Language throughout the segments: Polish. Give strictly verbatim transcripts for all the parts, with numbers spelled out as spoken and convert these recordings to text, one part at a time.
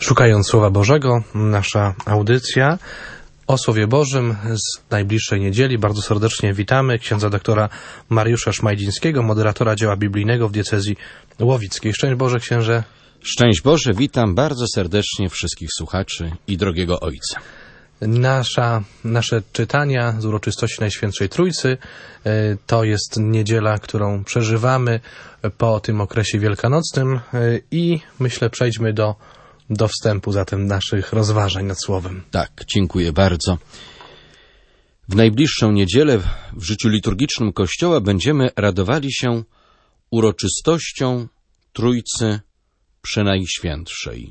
Szukając Słowa Bożego, nasza audycja o Słowie Bożym z najbliższej niedzieli. Bardzo serdecznie witamy księdza doktora Mariusza Szmajdzińskiego, moderatora dzieła biblijnego w diecezji łowickiej. Szczęść Boże, księże. Szczęść Boże, witam bardzo serdecznie wszystkich słuchaczy i drogiego Ojca. Nasza, nasze czytania z uroczystości Najświętszej Trójcy to jest niedziela, którą przeżywamy po tym okresie wielkanocnym i myślę przejdźmy do do wstępu zatem naszych rozważań nad Słowem. Tak, dziękuję bardzo. W najbliższą niedzielę w życiu liturgicznym Kościoła będziemy radowali się uroczystością Trójcy Przenajświętszej.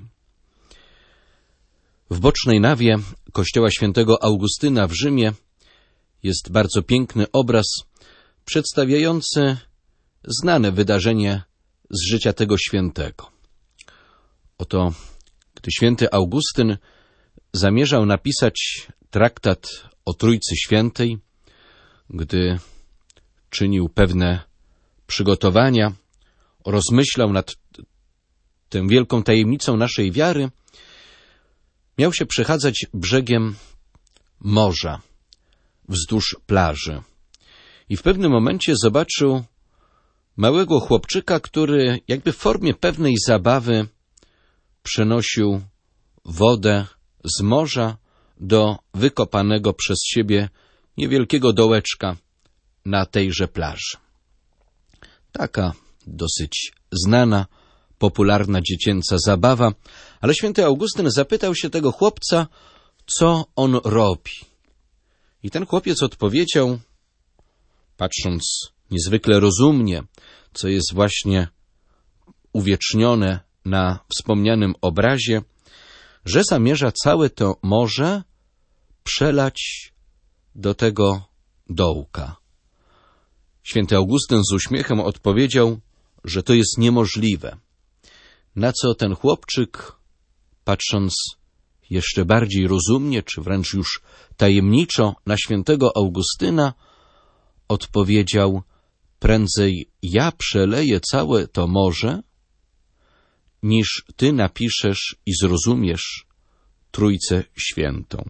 W bocznej nawie kościoła świętego Augustyna w Rzymie jest bardzo piękny obraz przedstawiający znane wydarzenie z życia tego świętego. Oto gdy święty Augustyn zamierzał napisać traktat o Trójcy Świętej, gdy czynił pewne przygotowania, rozmyślał nad tą wielką tajemnicą naszej wiary, miał się przechadzać brzegiem morza, wzdłuż plaży. I w pewnym momencie zobaczył małego chłopczyka, który jakby w formie pewnej zabawy przenosił wodę z morza do wykopanego przez siebie niewielkiego dołeczka na tejże plaży. Taka dosyć znana, popularna dziecięca zabawa, ale święty Augustyn zapytał się tego chłopca, co on robi. I ten chłopiec odpowiedział, patrząc niezwykle rozumnie, co jest właśnie uwiecznione na wspomnianym obrazie, że zamierza całe to morze przelać do tego dołka. Święty Augustyn z uśmiechem odpowiedział, że to jest niemożliwe. Na co ten chłopczyk, patrząc jeszcze bardziej rozumnie, czy wręcz już tajemniczo na świętego Augustyna, odpowiedział, prędzej ja przeleję całe to morze, niż ty napiszesz i zrozumiesz Trójcę Świętą.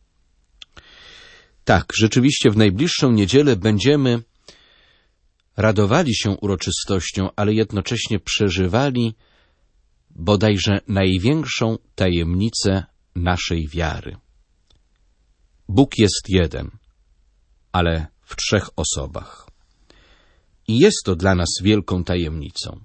Tak, rzeczywiście w najbliższą niedzielę będziemy radowali się uroczystością, ale jednocześnie przeżywali bodajże największą tajemnicę naszej wiary. Bóg jest jeden, ale w trzech osobach. I jest to dla nas wielką tajemnicą.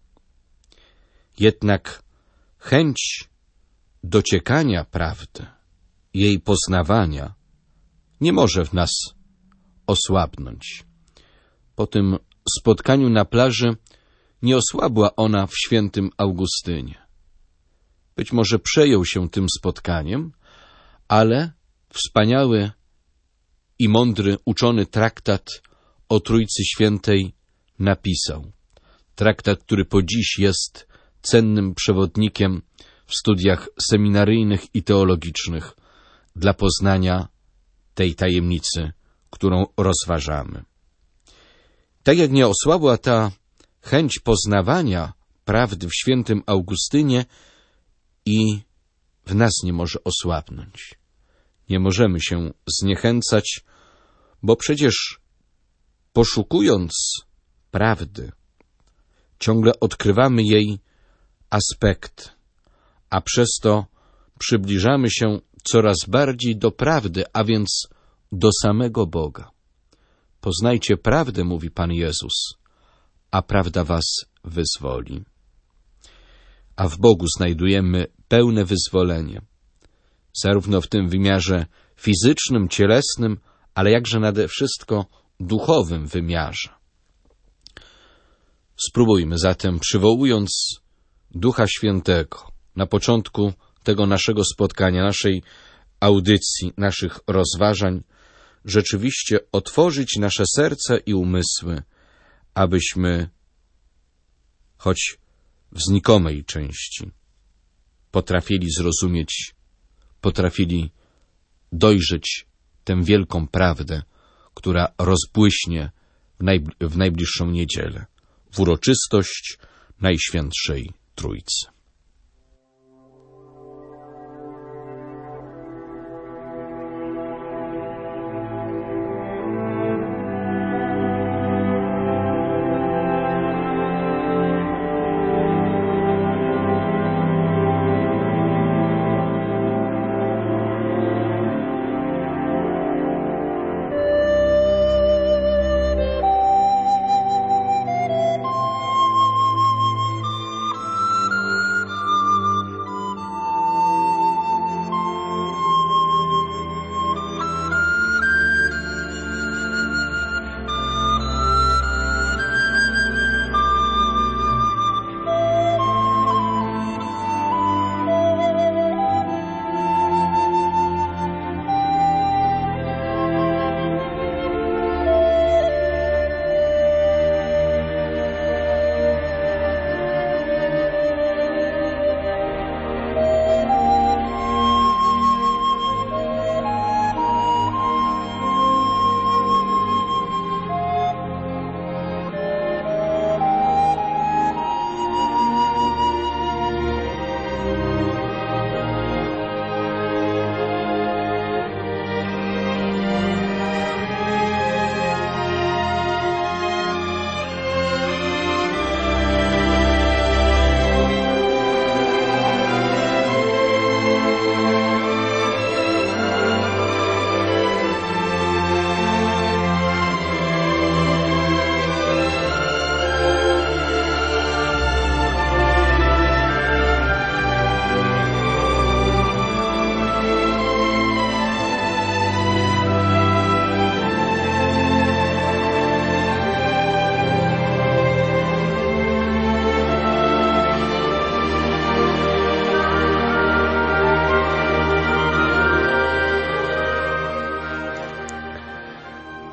Jednak chęć dociekania prawdy, jej poznawania nie może w nas osłabnąć. Po tym spotkaniu na plaży nie osłabła ona w świętym Augustynie. Być może przejął się tym spotkaniem, ale wspaniały i mądry, uczony traktat o Trójcy Świętej napisał. Traktat, który po dziś jest cennym przewodnikiem w studiach seminaryjnych i teologicznych dla poznania tej tajemnicy, którą rozważamy. Tak jak nie osłabła ta chęć poznawania prawdy w świętym Augustynie i w nas nie może osłabnąć. Nie możemy się zniechęcać, bo przecież poszukując prawdy, ciągle odkrywamy jej aspekt, a przez to przybliżamy się coraz bardziej do prawdy, a więc do samego Boga. Poznajcie prawdę, mówi Pan Jezus, a prawda was wyzwoli. A w Bogu znajdujemy pełne wyzwolenie, zarówno w tym wymiarze fizycznym, cielesnym, ale jakże nade wszystko duchowym wymiarze. Spróbujmy zatem, przywołując Ducha Świętego na początku tego naszego spotkania, naszej audycji, naszych rozważań, rzeczywiście otworzyć nasze serca i umysły, abyśmy, choć w znikomej części, potrafili zrozumieć, potrafili dojrzeć tę wielką prawdę, która rozbłyśnie w, najbli- w najbliższą niedzielę, w uroczystość Najświętszej Trójcy.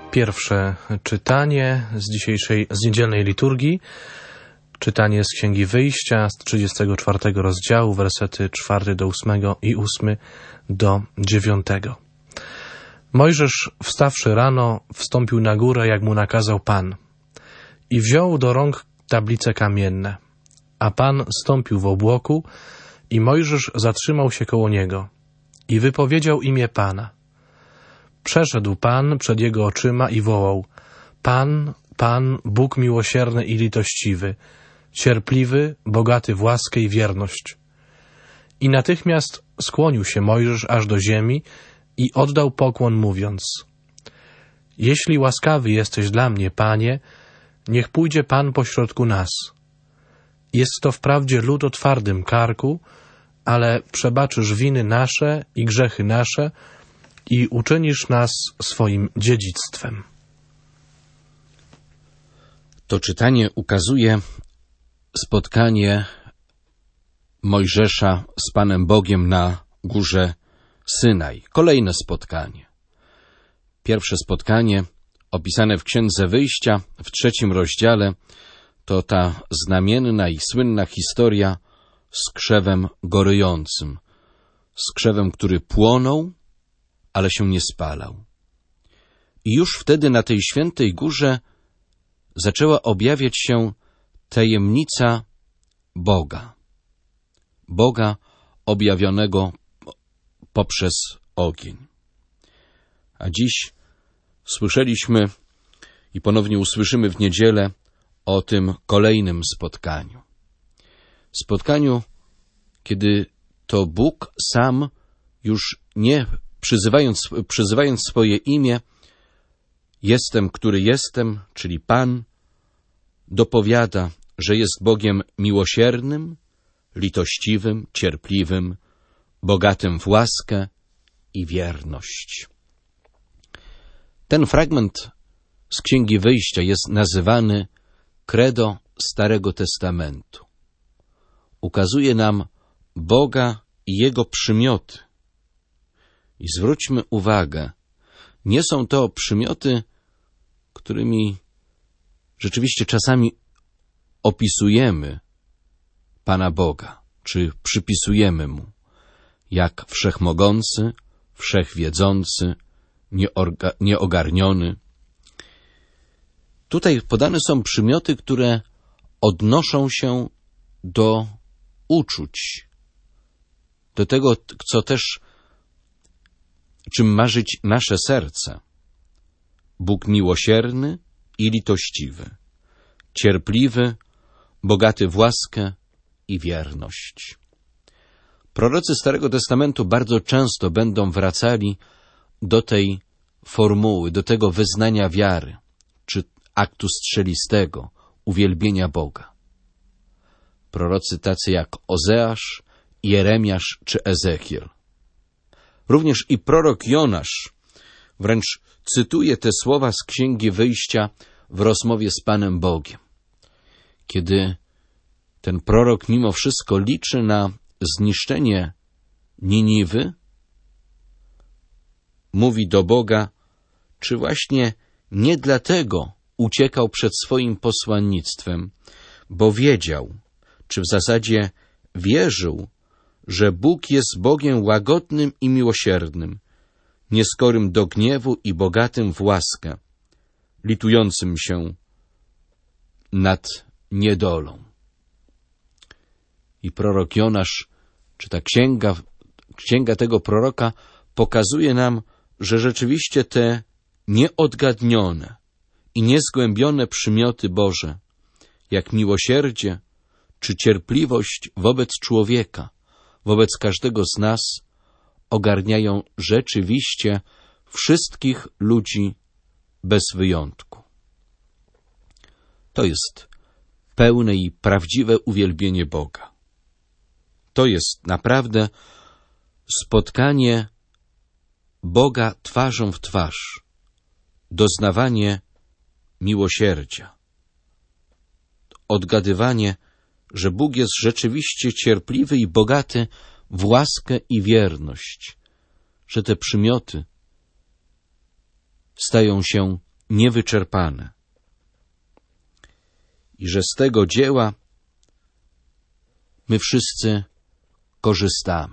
Pierwsze czytanie z dzisiejszej, z niedzielnej liturgii. Czytanie z Księgi Wyjścia z trzydziestego czwartego rozdziału, wersety czwarty do ósmego i ósmy do dziewiątego. Mojżesz, wstawszy rano, wstąpił na górę, jak mu nakazał Pan, i wziął do rąk tablice kamienne. A Pan stąpił w obłoku i Mojżesz zatrzymał się koło niego i wypowiedział imię Pana. Przeszedł Pan przed jego oczyma i wołał: Pan, Pan, Bóg miłosierny i litościwy, cierpliwy, bogaty w łaskę i wierność. I natychmiast skłonił się Mojżesz aż do ziemi i oddał pokłon, mówiąc: Jeśli łaskawy jesteś dla mnie, Panie, niech pójdzie Pan pośrodku nas. Jest to wprawdzie lud o twardym karku, ale przebaczysz winy nasze i grzechy nasze i uczynisz nas swoim dziedzictwem. To czytanie ukazuje spotkanie Mojżesza z Panem Bogiem na górze Synaj. Kolejne spotkanie. Pierwsze spotkanie opisane w Księdze Wyjścia w trzecim rozdziale to ta znamienna i słynna historia z krzewem gorejącym. Z krzewem, który płonął, ale się nie spalał. I już wtedy na tej świętej górze zaczęła objawiać się tajemnica Boga. Boga objawionego poprzez ogień. A dziś słyszeliśmy i ponownie usłyszymy w niedzielę o tym kolejnym spotkaniu. Spotkaniu, kiedy to Bóg sam, już nie przyzywając, przyzywając swoje imię, jestem, który jestem, czyli Pan, dopowiada, że jest Bogiem miłosiernym, litościwym, cierpliwym, bogatym w łaskę i wierność. Ten fragment z Księgi Wyjścia jest nazywany credo Starego Testamentu. Ukazuje nam Boga i Jego przymioty. I zwróćmy uwagę, nie są to przymioty, którymi rzeczywiście czasami opisujemy Pana Boga, czy przypisujemy Mu, jak wszechmogący, wszechwiedzący, nieorga, nieogarniony. Tutaj podane są przymioty, które odnoszą się do uczuć, do tego, co też, czym marzyć nasze serce. Bóg miłosierny i litościwy, cierpliwy, bogaty w łaskę i wierność. Prorocy Starego Testamentu bardzo często będą wracali do tej formuły, do tego wyznania wiary, czy aktu strzelistego, uwielbienia Boga. Prorocy tacy jak Ozeasz, Jeremiasz czy Ezechiel. Również i prorok Jonasz wręcz cytuje te słowa z Księgi Wyjścia w rozmowie z Panem Bogiem. Kiedy ten prorok mimo wszystko liczy na zniszczenie Niniwy, mówi do Boga, czy właśnie nie dlatego uciekał przed swoim posłannictwem, bo wiedział, czy w zasadzie wierzył, że Bóg jest Bogiem łagodnym i miłosiernym, nieskorym do gniewu i bogatym w łaskę, litującym się nad niedolą. I prorok Jonasz, czy ta księga, księga tego proroka pokazuje nam, że rzeczywiście te nieodgadnione i niezgłębione przymioty Boże, jak miłosierdzie czy cierpliwość wobec człowieka, wobec każdego z nas, ogarniają rzeczywiście wszystkich ludzi bez wyjątku. To jest pełne i prawdziwe uwielbienie Boga. To jest naprawdę spotkanie Boga twarzą w twarz, doznawanie miłosierdzia, odgadywanie, że Bóg jest rzeczywiście cierpliwy i bogaty w łaskę i wierność, że te przymioty stają się niewyczerpane i że z tego dzieła my wszyscy korzystamy.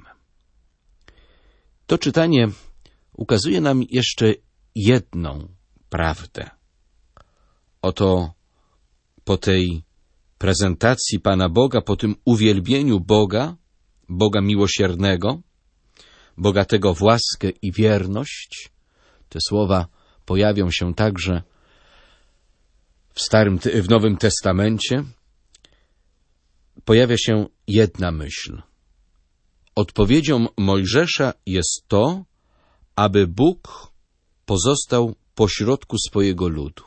To czytanie ukazuje nam jeszcze jedną prawdę. Oto po tej prezentacji Pana Boga, po tym uwielbieniu Boga, Boga miłosiernego, bogatego w łaskę i wierność, te słowa pojawią się także w Starym, w Nowym Testamencie, pojawia się jedna myśl. Odpowiedzią Mojżesza jest to, aby Bóg pozostał pośrodku swojego ludu.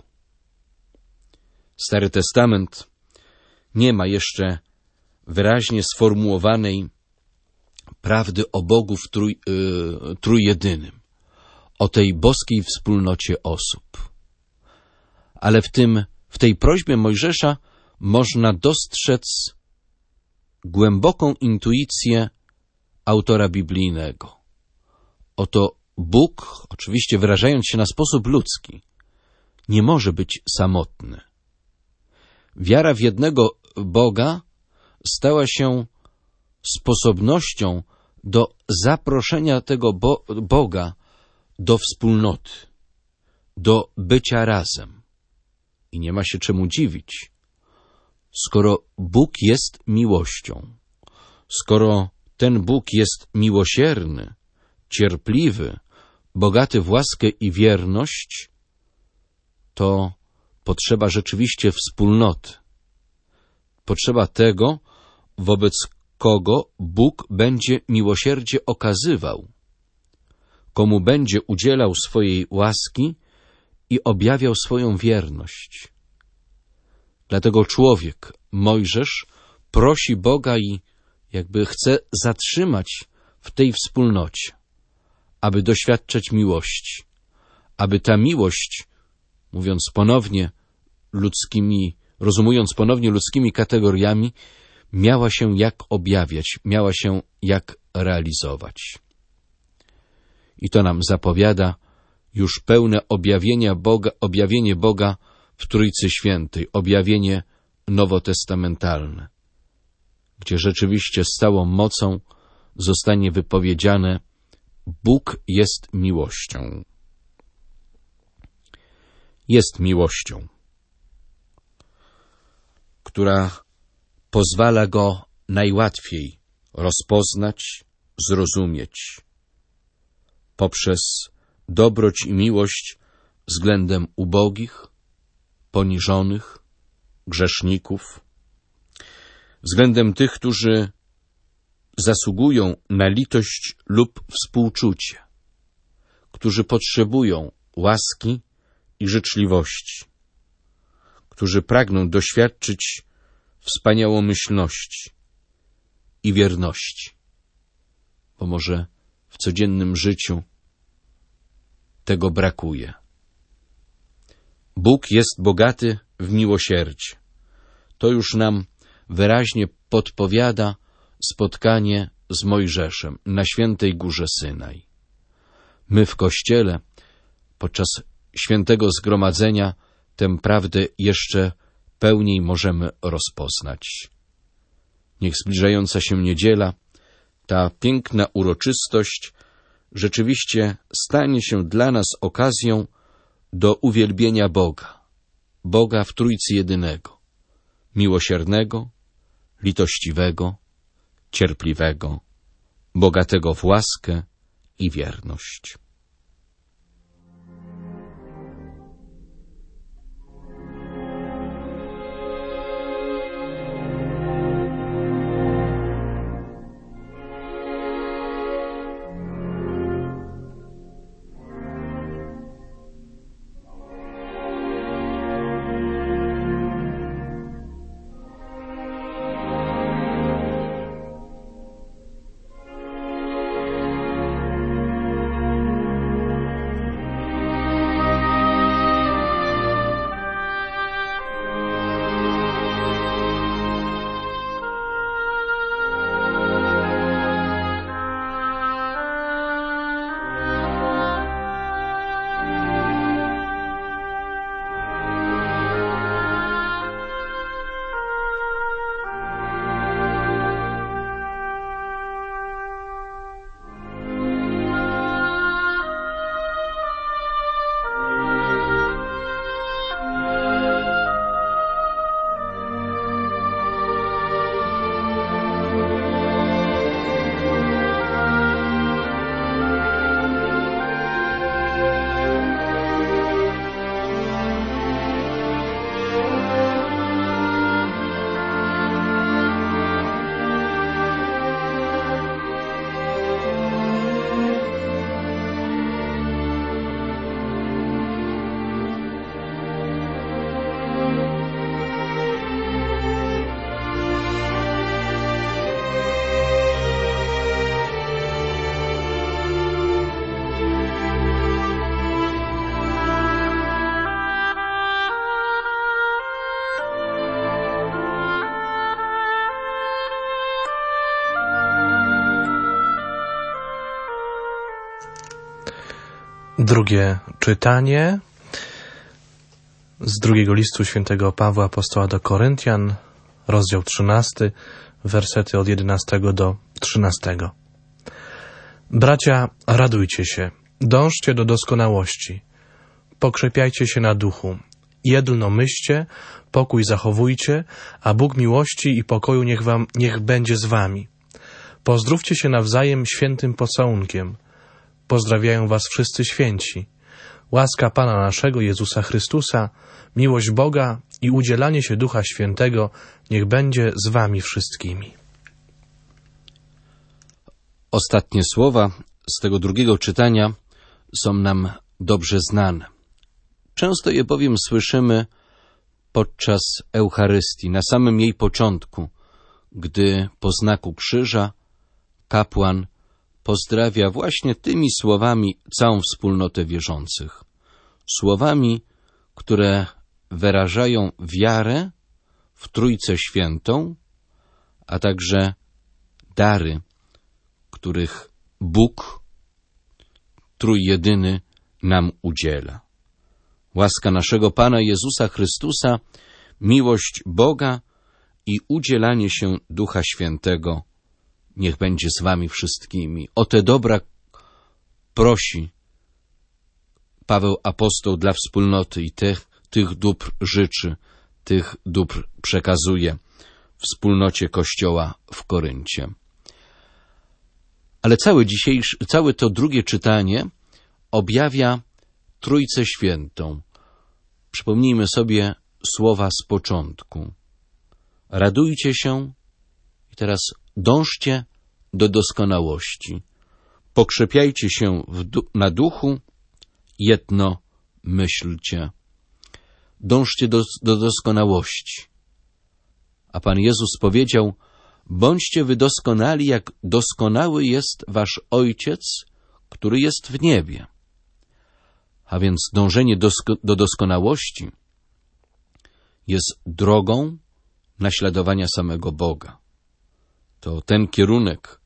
Stary Testament nie ma jeszcze wyraźnie sformułowanej prawdy o Bogu w trój, yy, trójjedynym, o tej boskiej wspólnocie osób. Ale w tym, w tej prośbie Mojżesza można dostrzec głęboką intuicję autora biblijnego. Oto Bóg, oczywiście wyrażając się na sposób ludzki, nie może być samotny. Wiara w jednego Boga stała się sposobnością do zaproszenia tego Bo- Boga do wspólnoty, do bycia razem. I nie ma się czemu dziwić. Skoro Bóg jest miłością, skoro ten Bóg jest miłosierny, cierpliwy, bogaty w łaskę i wierność, to potrzeba rzeczywiście wspólnoty. Potrzeba tego, wobec kogo Bóg będzie miłosierdzie okazywał, komu będzie udzielał swojej łaski i objawiał swoją wierność. Dlatego człowiek, Mojżesz, prosi Boga i jakby chce zatrzymać w tej wspólnocie, aby doświadczać miłości, aby ta miłość, mówiąc ponownie ludzkimi, rozumując ponownie ludzkimi kategoriami, miała się jak objawiać, miała się jak realizować. I to nam zapowiada już pełne objawienia Boga, objawienie Boga w Trójcy Świętej, objawienie nowotestamentalne, gdzie rzeczywiście z całą mocą zostanie wypowiedziane: Bóg jest miłością. Jest miłością, która pozwala Go najłatwiej rozpoznać, zrozumieć poprzez dobroć i miłość względem ubogich, poniżonych, grzeszników, względem tych, którzy zasługują na litość lub współczucie, którzy potrzebują łaski i życzliwości, którzy pragną doświadczyć wspaniałomyślności i wierności, bo może w codziennym życiu tego brakuje. Bóg jest bogaty w miłosierdzie. To już nam wyraźnie podpowiada spotkanie z Mojżeszem na świętej górze Synaj. My w Kościele podczas świętego zgromadzenia tę prawdę jeszcze pełniej możemy rozpoznać. Niech zbliżająca się niedziela, ta piękna uroczystość rzeczywiście stanie się dla nas okazją do uwielbienia Boga, Boga w Trójcy Jedynego, miłosiernego, litościwego, cierpliwego, bogatego w łaskę i wierność. Drugie czytanie z drugiego listu świętego Pawła Apostoła do Koryntian, rozdział trzynasty, wersety od jedenastego do trzynastego. Bracia, radujcie się, dążcie do doskonałości, pokrzepiajcie się na duchu, jedno myślcie, pokój zachowujcie, a Bóg miłości i pokoju niech wam, niech będzie z wami. Pozdrówcie się nawzajem świętym pocałunkiem. Pozdrawiają was wszyscy święci. Łaska Pana naszego Jezusa Chrystusa, miłość Boga i udzielanie się Ducha Świętego niech będzie z wami wszystkimi. Ostatnie słowa z tego drugiego czytania są nam dobrze znane. Często je bowiem słyszymy podczas Eucharystii, na samym jej początku, gdy po znaku krzyża kapłan pozdrawia właśnie tymi słowami całą wspólnotę wierzących. Słowami, które wyrażają wiarę w Trójcę Świętą, a także dary, których Bóg Trójjedyny nam udziela. Łaska naszego Pana Jezusa Chrystusa, miłość Boga i udzielanie się Ducha Świętego niech będzie z wami wszystkimi. O te dobra prosi Paweł Apostoł dla wspólnoty i tych, tych dóbr życzy, tych dóbr przekazuje wspólnocie Kościoła w Koryncie. Ale całe dzisiejsze, całe to drugie czytanie objawia Trójcę Świętą. Przypomnijmy sobie słowa z początku. Radujcie się i teraz dążcie do doskonałości. Pokrzepiajcie się w du- na duchu, jedno myślcie. Dążcie do, do doskonałości. A Pan Jezus powiedział, bądźcie wy doskonali, jak doskonały jest wasz Ojciec, który jest w niebie. A więc dążenie dosko- do doskonałości jest drogą naśladowania samego Boga. To ten kierunek,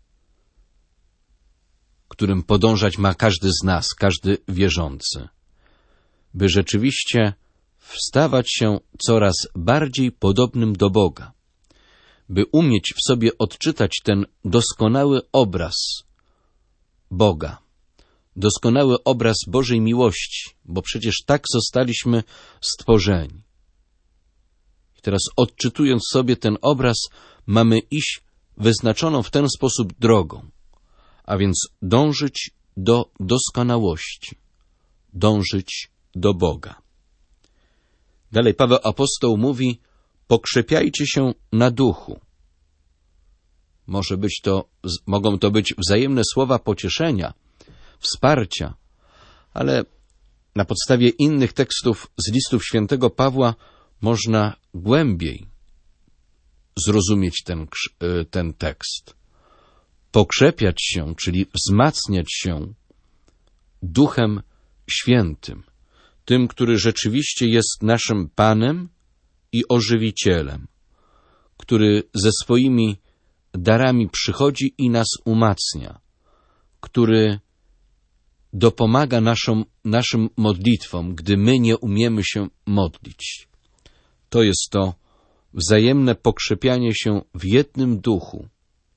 którym podążać ma każdy z nas, każdy wierzący, by rzeczywiście stawać się coraz bardziej podobnym do Boga, by umieć w sobie odczytać ten doskonały obraz Boga, doskonały obraz Bożej miłości, bo przecież tak zostaliśmy stworzeni. I teraz odczytując sobie ten obraz, mamy iść wyznaczoną w ten sposób drogą, a więc dążyć do doskonałości, dążyć do Boga. Dalej Paweł Apostoł mówi, pokrzepiajcie się na duchu. Może być to, mogą to być wzajemne słowa pocieszenia, wsparcia, ale na podstawie innych tekstów z listów świętego Pawła można głębiej zrozumieć ten, ten tekst. Pokrzepiać się, czyli wzmacniać się Duchem Świętym, tym, który rzeczywiście jest naszym Panem i Ożywicielem, który ze swoimi darami przychodzi i nas umacnia, który dopomaga naszą, naszym modlitwom, gdy my nie umiemy się modlić. To jest to wzajemne pokrzepianie się w jednym duchu.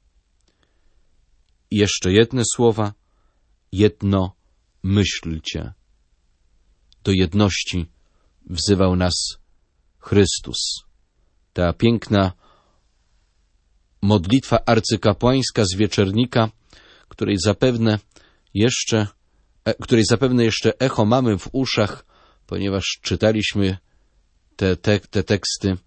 I jeszcze jedne słowa, jedno myślcie. Do jedności wzywał nas Chrystus. Ta piękna modlitwa arcykapłańska z wieczernika, której zapewne jeszcze, której zapewne jeszcze echo mamy w uszach, ponieważ czytaliśmy te, te, te teksty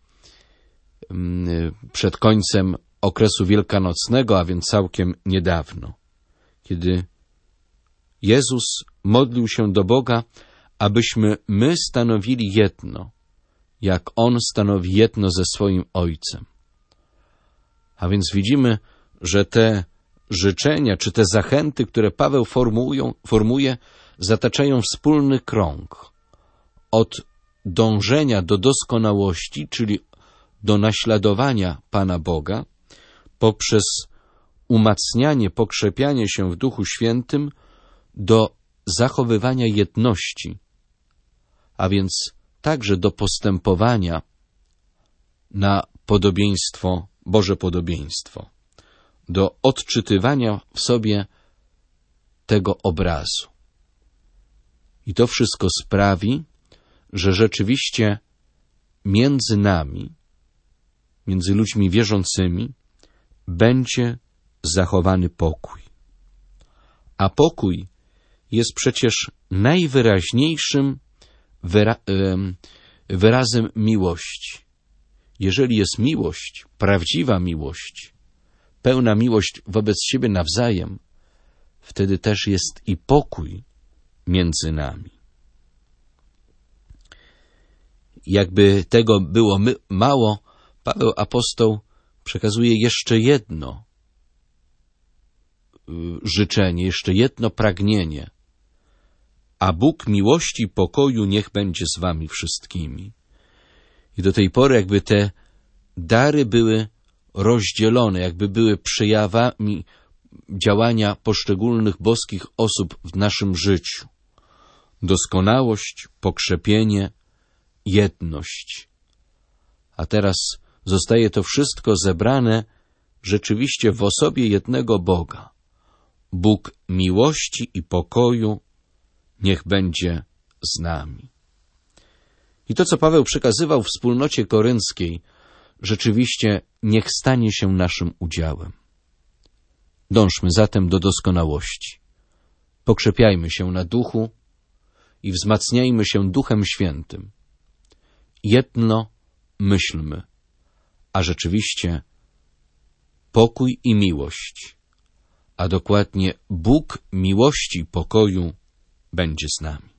przed końcem okresu wielkanocnego, a więc całkiem niedawno, kiedy Jezus modlił się do Boga, abyśmy my stanowili jedno, jak On stanowi jedno ze swoim Ojcem. A więc widzimy, że te życzenia, czy te zachęty, które Paweł formują, formuje, zataczają wspólny krąg od dążenia do doskonałości, czyli do naśladowania Pana Boga, poprzez umacnianie, pokrzepianie się w Duchu Świętym do zachowywania jedności, a więc także do postępowania na podobieństwo, Boże podobieństwo, do odczytywania w sobie tego obrazu. I to wszystko sprawi, że rzeczywiście między nami, między ludźmi wierzącymi, będzie zachowany pokój. A pokój jest przecież najwyraźniejszym wyra- wyrazem miłości. Jeżeli jest miłość, prawdziwa miłość, pełna miłość wobec siebie nawzajem, wtedy też jest i pokój między nami. Jakby tego było my, mało, Paweł apostoł przekazuje jeszcze jedno y, życzenie, jeszcze jedno pragnienie. A Bóg miłości i pokoju niech będzie z wami wszystkimi. I do tej pory jakby te dary były rozdzielone, jakby były przejawami działania poszczególnych boskich osób w naszym życiu. Doskonałość, pokrzepienie, jedność. A teraz zostaje to wszystko zebrane rzeczywiście w osobie jednego Boga. Bóg miłości i pokoju niech będzie z nami. I to, co Paweł przekazywał w wspólnocie korynckiej, rzeczywiście niech stanie się naszym udziałem. Dążmy zatem do doskonałości. Pokrzepiajmy się na duchu i wzmacniajmy się Duchem Świętym. Jedno myślmy, a rzeczywiście pokój i miłość, a dokładnie Bóg miłości i pokoju będzie z nami.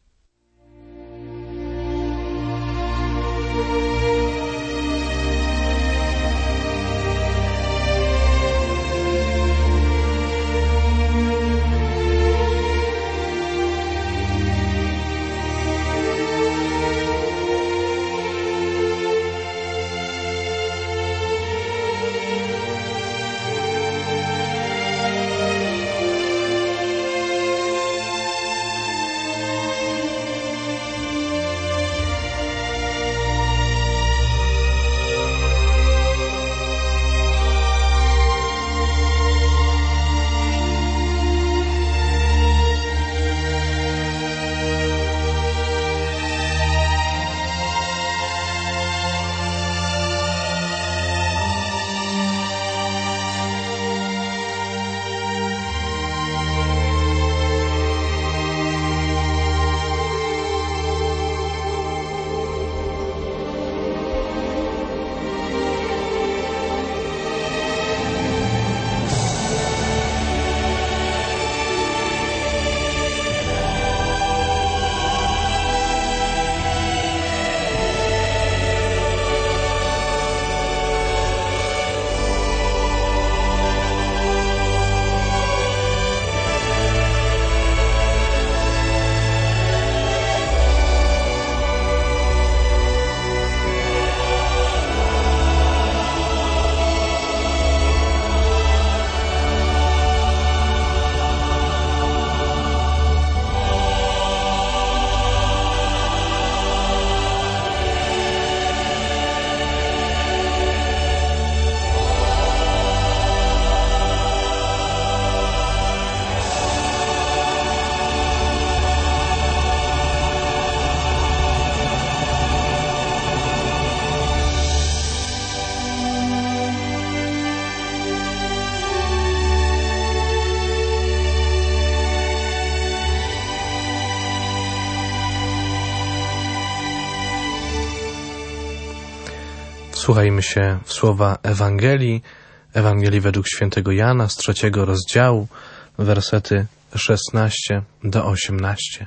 Wsłuchajmy się w słowa Ewangelii, Ewangelii według świętego Jana z trzeciego rozdziału, wersety szesnaście do osiemnaście.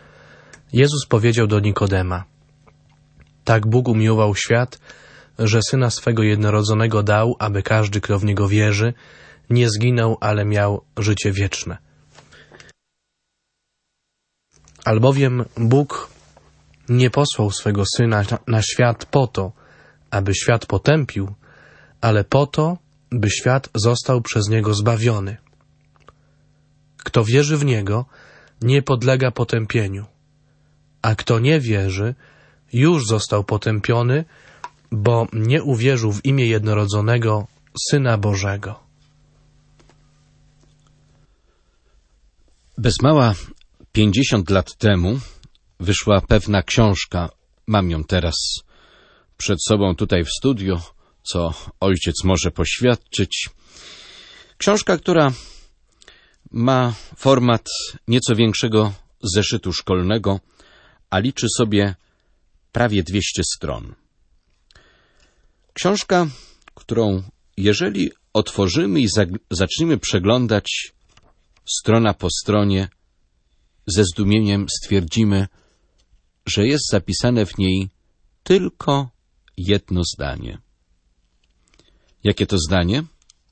Jezus powiedział do Nikodema: tak Bóg umiłował świat, że Syna swego jednorodzonego dał, aby każdy, kto w Niego wierzy, nie zginął, ale miał życie wieczne. Albowiem Bóg nie posłał swego Syna na, na świat po to, aby świat potępił, ale po to, by świat został przez Niego zbawiony. Kto wierzy w Niego, nie podlega potępieniu, a kto nie wierzy, już został potępiony, bo nie uwierzył w imię jednorodzonego Syna Bożego. Bez mała pięćdziesiąt lat temu wyszła pewna książka, mam ją teraz przed sobą tutaj w studiu, co ojciec może poświadczyć. Książka, która ma format nieco większego zeszytu szkolnego, a liczy sobie prawie dwieście stron. Książka, którą jeżeli otworzymy i zaczniemy przeglądać strona po stronie, ze zdumieniem stwierdzimy, że jest zapisane w niej tylko jedno zdanie. Jakie to zdanie?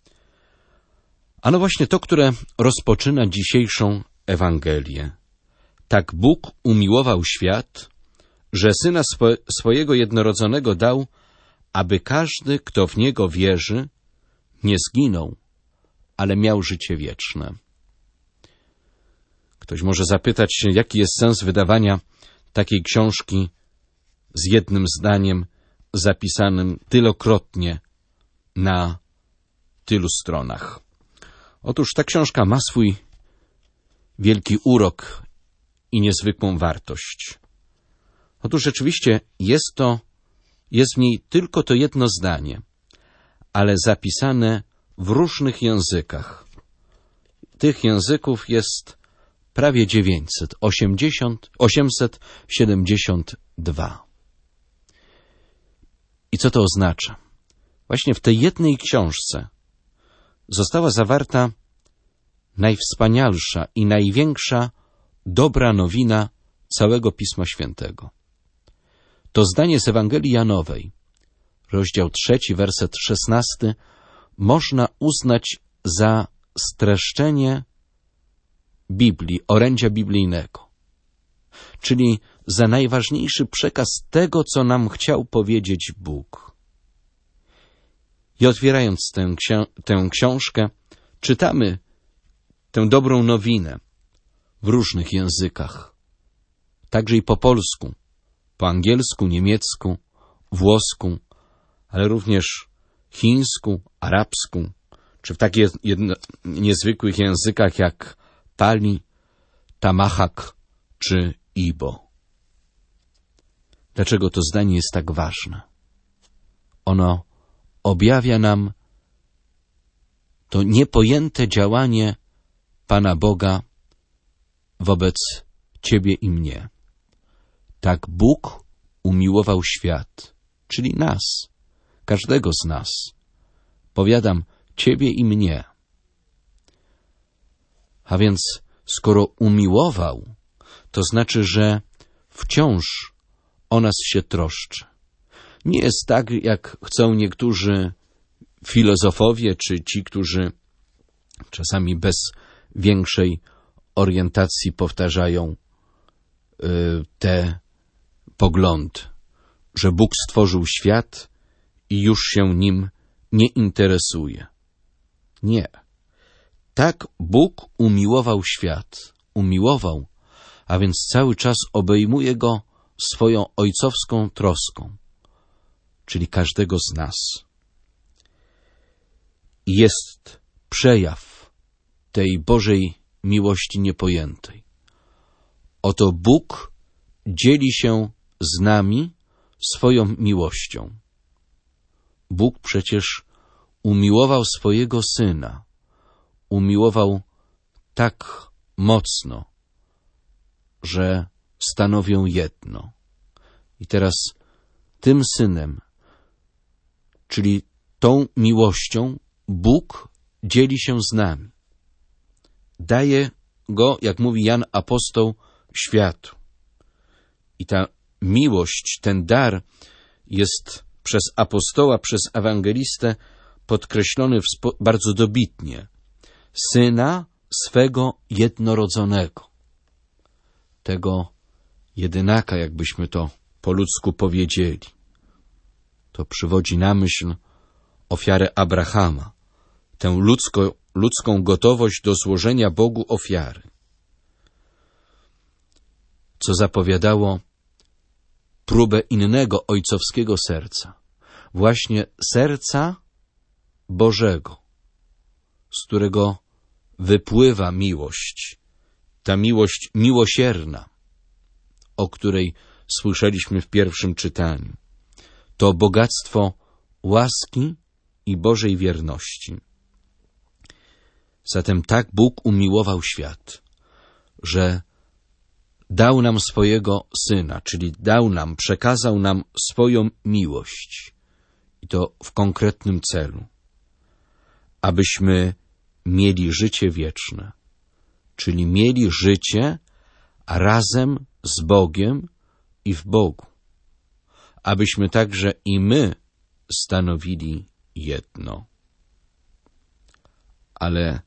Ano właśnie to, które rozpoczyna dzisiejszą Ewangelię. Tak Bóg umiłował świat, że Syna swo- swojego jednorodzonego dał, aby każdy, kto w Niego wierzy, nie zginął, ale miał życie wieczne. Ktoś może zapytać się, jaki jest sens wydawania takiej książki z jednym zdaniem zapisanym tylokrotnie na tylu stronach. Otóż ta książka ma swój wielki urok i niezwykłą wartość. Otóż rzeczywiście jest to, jest w niej tylko to jedno zdanie, ale zapisane w różnych językach. Tych języków jest prawie dziewięćset, osiemset siedemdziesiąt dwa. I co to oznacza? Właśnie w tej jednej książce została zawarta najwspanialsza i największa dobra nowina całego Pisma Świętego. To zdanie z Ewangelii Janowej, rozdział trzeci, werset szesnasty, można uznać za streszczenie Biblii, orędzia biblijnego, czyli za najważniejszy przekaz tego, co nam chciał powiedzieć Bóg. I otwierając tę, księ- tę książkę, czytamy tę dobrą nowinę w różnych językach, także i po polsku, po angielsku, niemiecku, włosku, ale również chińsku, arabsku, czy w takich jedno, niezwykłych językach jak Pali, Tamahak czy Ibo. Dlaczego to zdanie jest tak ważne? Ono objawia nam to niepojęte działanie Pana Boga wobec Ciebie i mnie. Tak Bóg umiłował świat, czyli nas, każdego z nas. Powiadam, Ciebie i mnie. A więc, skoro umiłował, to znaczy, że wciąż o nas się troszczy. Nie jest tak, jak chcą niektórzy filozofowie, czy ci, którzy czasami bez większej orientacji powtarzają y, te poglądy, że Bóg stworzył świat i już się nim nie interesuje. Nie. Tak Bóg umiłował świat. Umiłował, a więc cały czas obejmuje go swoją ojcowską troską, czyli każdego z nas. Jest przejaw tej Bożej miłości niepojętej. Oto Bóg dzieli się z nami swoją miłością. Bóg przecież umiłował swojego Syna. Umiłował tak mocno, że stanowią jedno. I teraz tym Synem, czyli tą miłością, Bóg dzieli się z nami. Daje go, jak mówi Jan Apostoł, światu. I ta miłość, ten dar jest przez apostoła, przez ewangelistę podkreślony w spo- bardzo dobitnie. Syna swego jednorodzonego. Tego jedynaka, jakbyśmy to po ludzku powiedzieli. To przywodzi na myśl ofiarę Abrahama, tę ludzko, ludzką gotowość do złożenia Bogu ofiary. co zapowiadało próbę innego ojcowskiego serca. Właśnie serca Bożego, z którego wypływa miłość, ta miłość miłosierna, o której słyszeliśmy w pierwszym czytaniu. To bogactwo łaski i Bożej wierności. Zatem tak Bóg umiłował świat, że dał nam swojego Syna, czyli dał nam, przekazał nam swoją miłość. I to w konkretnym celu. Abyśmy mieli życie wieczne, czyli mieli życie razem z Bogiem i w Bogu. Abyśmy także i my stanowili jedno. Ale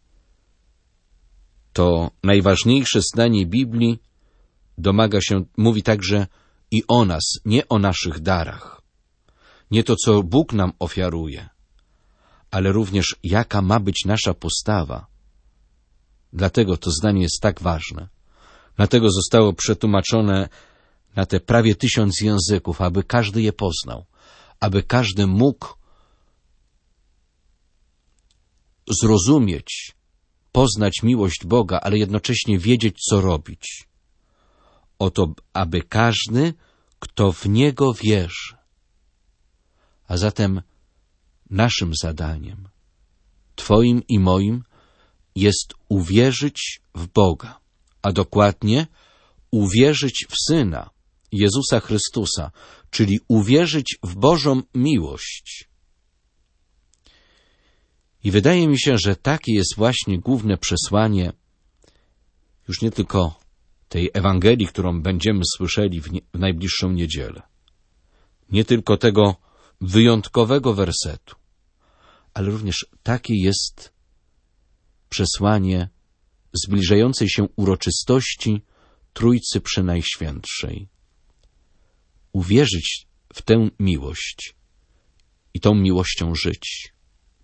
to najważniejsze zdanie Biblii domaga się, mówi także i o nas, nie o naszych darach. Nie to, co Bóg nam ofiaruje, ale również jaka ma być nasza postawa. Dlatego to zdanie jest tak ważne. Dlatego zostało przetłumaczone na te prawie tysiąc języków, aby każdy je poznał, aby każdy mógł zrozumieć, poznać miłość Boga, ale jednocześnie wiedzieć, co robić. Oto, aby każdy, kto w Niego wierzy. A zatem naszym zadaniem, Twoim i moim, jest uwierzyć w Boga, a dokładnie uwierzyć w Syna, Jezusa Chrystusa, czyli uwierzyć w Bożą miłość. I wydaje mi się, że takie jest właśnie główne przesłanie już nie tylko tej Ewangelii, którą będziemy słyszeli w, nie, w najbliższą niedzielę. Nie tylko tego wyjątkowego wersetu, ale również takie jest przesłanie zbliżającej się uroczystości Trójcy Przenajświętszej. Uwierzyć w tę miłość i tą miłością żyć.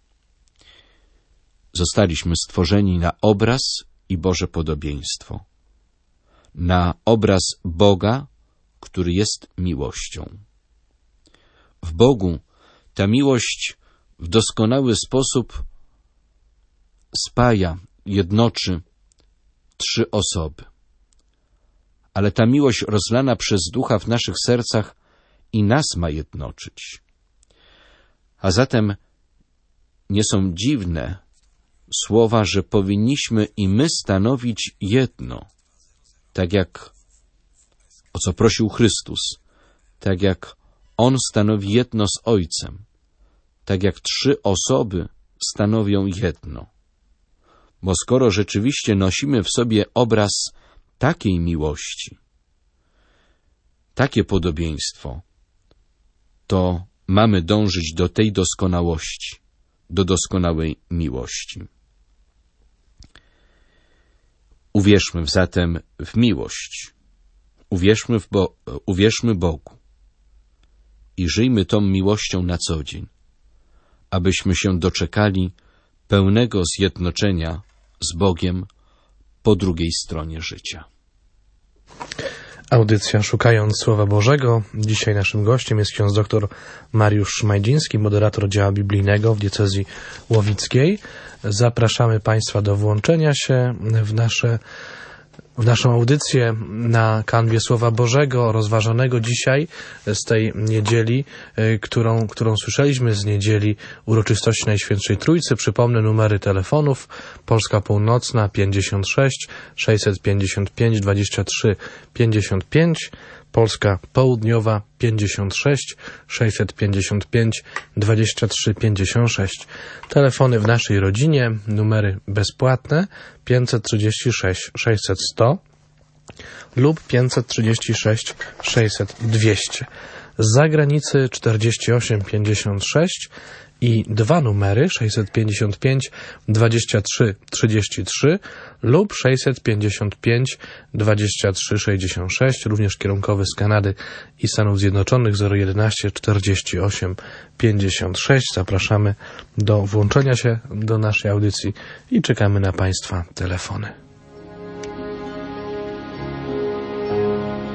Zostaliśmy stworzeni na obraz i Boże podobieństwo. Na obraz Boga, który jest miłością. W Bogu ta miłość w doskonały sposób spaja, jednoczy trzy osoby. Ale ta miłość rozlana przez Ducha w naszych sercach i nas ma jednoczyć. A zatem nie są dziwne słowa, że powinniśmy i my stanowić jedno, tak jak o co prosił Chrystus, tak jak On stanowi jedno z Ojcem, tak jak trzy osoby stanowią jedno. Bo skoro rzeczywiście nosimy w sobie obraz takiej miłości, takie podobieństwo, to mamy dążyć do tej doskonałości, do doskonałej miłości. Uwierzmy zatem w miłość, uwierzmy, w Bo- uwierzmy Bogu i żyjmy tą miłością na co dzień, abyśmy się doczekali pełnego zjednoczenia z Bogiem po drugiej stronie życia. Audycja Szukając Słowa Bożego. Dzisiaj naszym gościem jest ksiądz dr Mariusz Szmajdziński, moderator działa biblijnego w diecezji łowickiej. Zapraszamy Państwa do włączenia się w nasze w naszą audycję na kanwie Słowa Bożego, rozważanego dzisiaj z tej niedzieli, którą, którą słyszeliśmy z niedzieli uroczystości Najświętszej Trójcy. Przypomnę numery telefonów. Polska Północna pięćdziesiąt sześć sześćset pięćdziesiąt pięć dwadzieścia trzy pięćdziesiąt pięć, Polska Południowa pięćdziesiąt sześć sześćset pięćdziesiąt pięć dwadzieścia trzy pięćdziesiąt sześć. Telefony w naszej rodzinie, numery bezpłatne pięćset trzydzieści sześć sześćset sto lub pięćset trzydzieści sześć sześćset dwieście. Z zagranicy czterdzieści osiem pięćdziesiąt sześć i dwa numery sześćset pięćdziesiąt pięć dwadzieścia trzy trzydzieści trzy lub sześćset pięćdziesiąt pięć dwadzieścia trzy sześćdziesiąt sześć, również kierunkowy z Kanady i Stanów Zjednoczonych zero jedenaście czterdzieści osiem pięćdziesiąt sześć. Zapraszamy do włączenia się do naszej audycji i czekamy na Państwa telefony.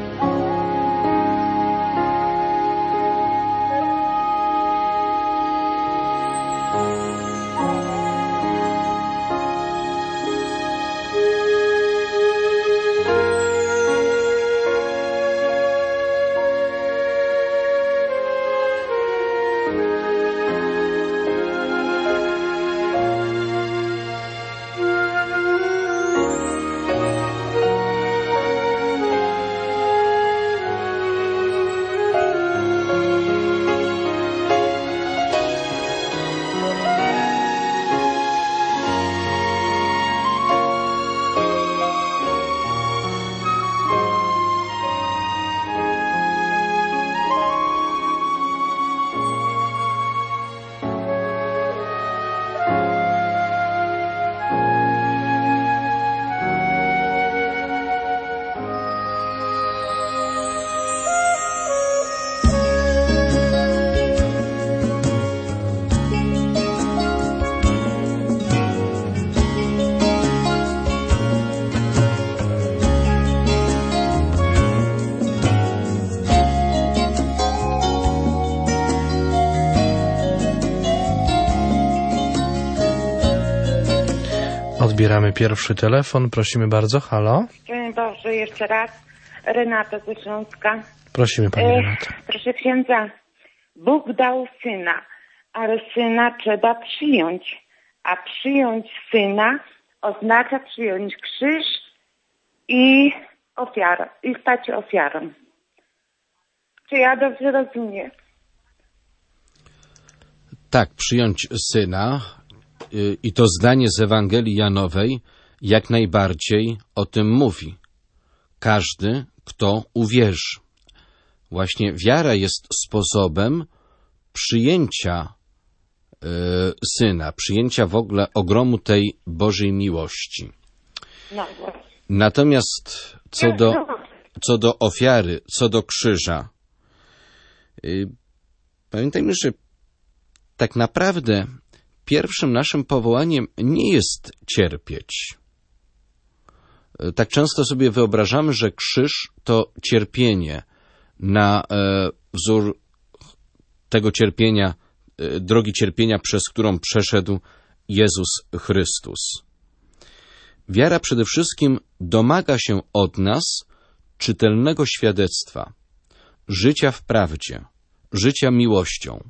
Odbieramy pierwszy telefon. Prosimy bardzo. Halo? Dzień dobry, jeszcze raz. Renata ze Śląska. Prosimy Pani E, Renato. Proszę księdza, Bóg dał syna, ale syna trzeba przyjąć. A przyjąć syna oznacza przyjąć krzyż i ofiarę, i stać się ofiarą. Czy ja dobrze rozumiem? Tak, przyjąć Syna yy, i to zdanie z Ewangelii Janowej jak najbardziej o tym mówi. Każdy, kto uwierzy. Właśnie wiara jest sposobem przyjęcia yy, Syna, przyjęcia w ogóle ogromu tej Bożej miłości. No właśnie. Natomiast co do, co do ofiary, co do krzyża, yy, pamiętajmy, że tak naprawdę pierwszym naszym powołaniem nie jest cierpieć. Tak często sobie wyobrażamy, że krzyż to cierpienie na e, wzór tego cierpienia, e, drogi cierpienia, przez którą przeszedł Jezus Chrystus. Wiara przede wszystkim domaga się od nas czytelnego świadectwa, życia w prawdzie, życia miłością,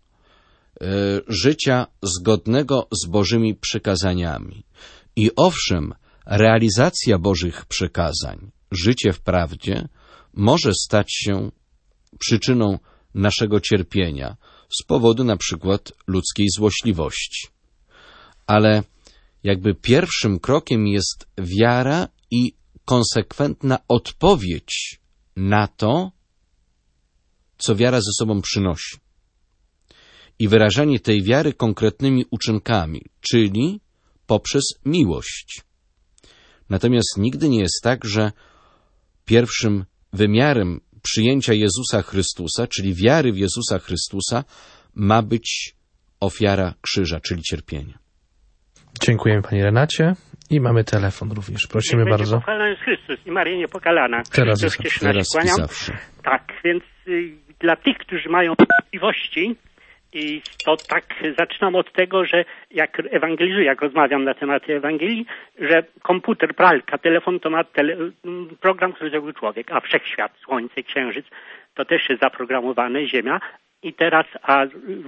życia zgodnego z Bożymi przykazaniami. I owszem, realizacja Bożych przykazań, życie w prawdzie, może stać się przyczyną naszego cierpienia z powodu na przykład ludzkiej złośliwości. Ale jakby pierwszym krokiem jest wiara i konsekwentna odpowiedź na to, co wiara ze sobą przynosi. I wyrażanie tej wiary konkretnymi uczynkami, czyli poprzez miłość. Natomiast nigdy nie jest tak, że pierwszym wymiarem przyjęcia Jezusa Chrystusa, czyli wiary w Jezusa Chrystusa, ma być ofiara krzyża, czyli cierpienie. Dziękujemy Pani Renacie i mamy telefon również. Prosimy Niech bardzo. Pochwalony jest Chrystus i Maryja Niepokalana. Teraz Chrystus jest- cieszy nas, Teraz i kłaniam. zawsze. Tak, więc y, dla tych, którzy mają wątpliwości, i to tak zaczynam od tego, że jak ewangelizuję, jak rozmawiam na temat Ewangelii, że komputer, pralka, telefon to ma tele, program, który zrobił człowiek, a wszechświat, słońce, księżyc, to też jest zaprogramowane, Ziemia. I teraz, a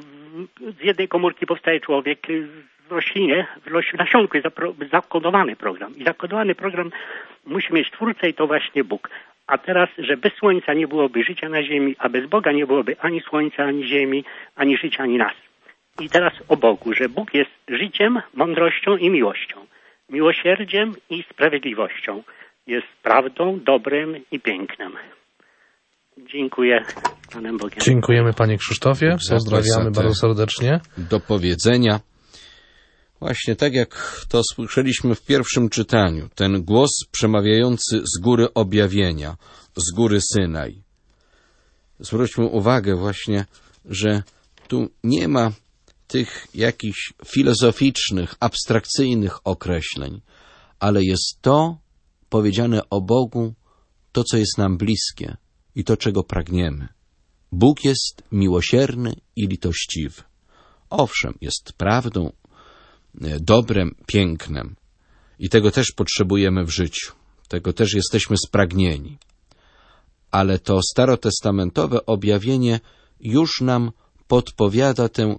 z jednej komórki powstaje człowiek, w roślinie, w roś- nasionku jest zapro- zakodowany program. I zakodowany program musi mieć twórcę i to właśnie Bóg. A teraz, że bez słońca nie byłoby życia na ziemi, a bez Boga nie byłoby ani słońca, ani ziemi, ani życia, ani nas. I teraz o Bogu, że Bóg jest życiem, mądrością i miłością. Miłosierdziem i sprawiedliwością. Jest prawdą, dobrem i pięknem. Dziękuję Panem Bogiem. Dziękujemy Panie Krzysztofie. Pozdrawiamy za te- bardzo serdecznie. Do powiedzenia. Właśnie tak jak to słyszeliśmy w pierwszym czytaniu, ten głos przemawiający z góry objawienia, z góry Synaj. Zwróćmy uwagę właśnie, że tu nie ma tych jakichś filozoficznych, abstrakcyjnych określeń, ale jest to powiedziane o Bogu, to co jest nam bliskie i to czego pragniemy. Bóg jest miłosierny i litościwy. Owszem, jest prawdą, dobrem, pięknem. I tego też potrzebujemy w życiu. Tego też jesteśmy spragnieni. Ale to starotestamentowe objawienie już nam podpowiada tę,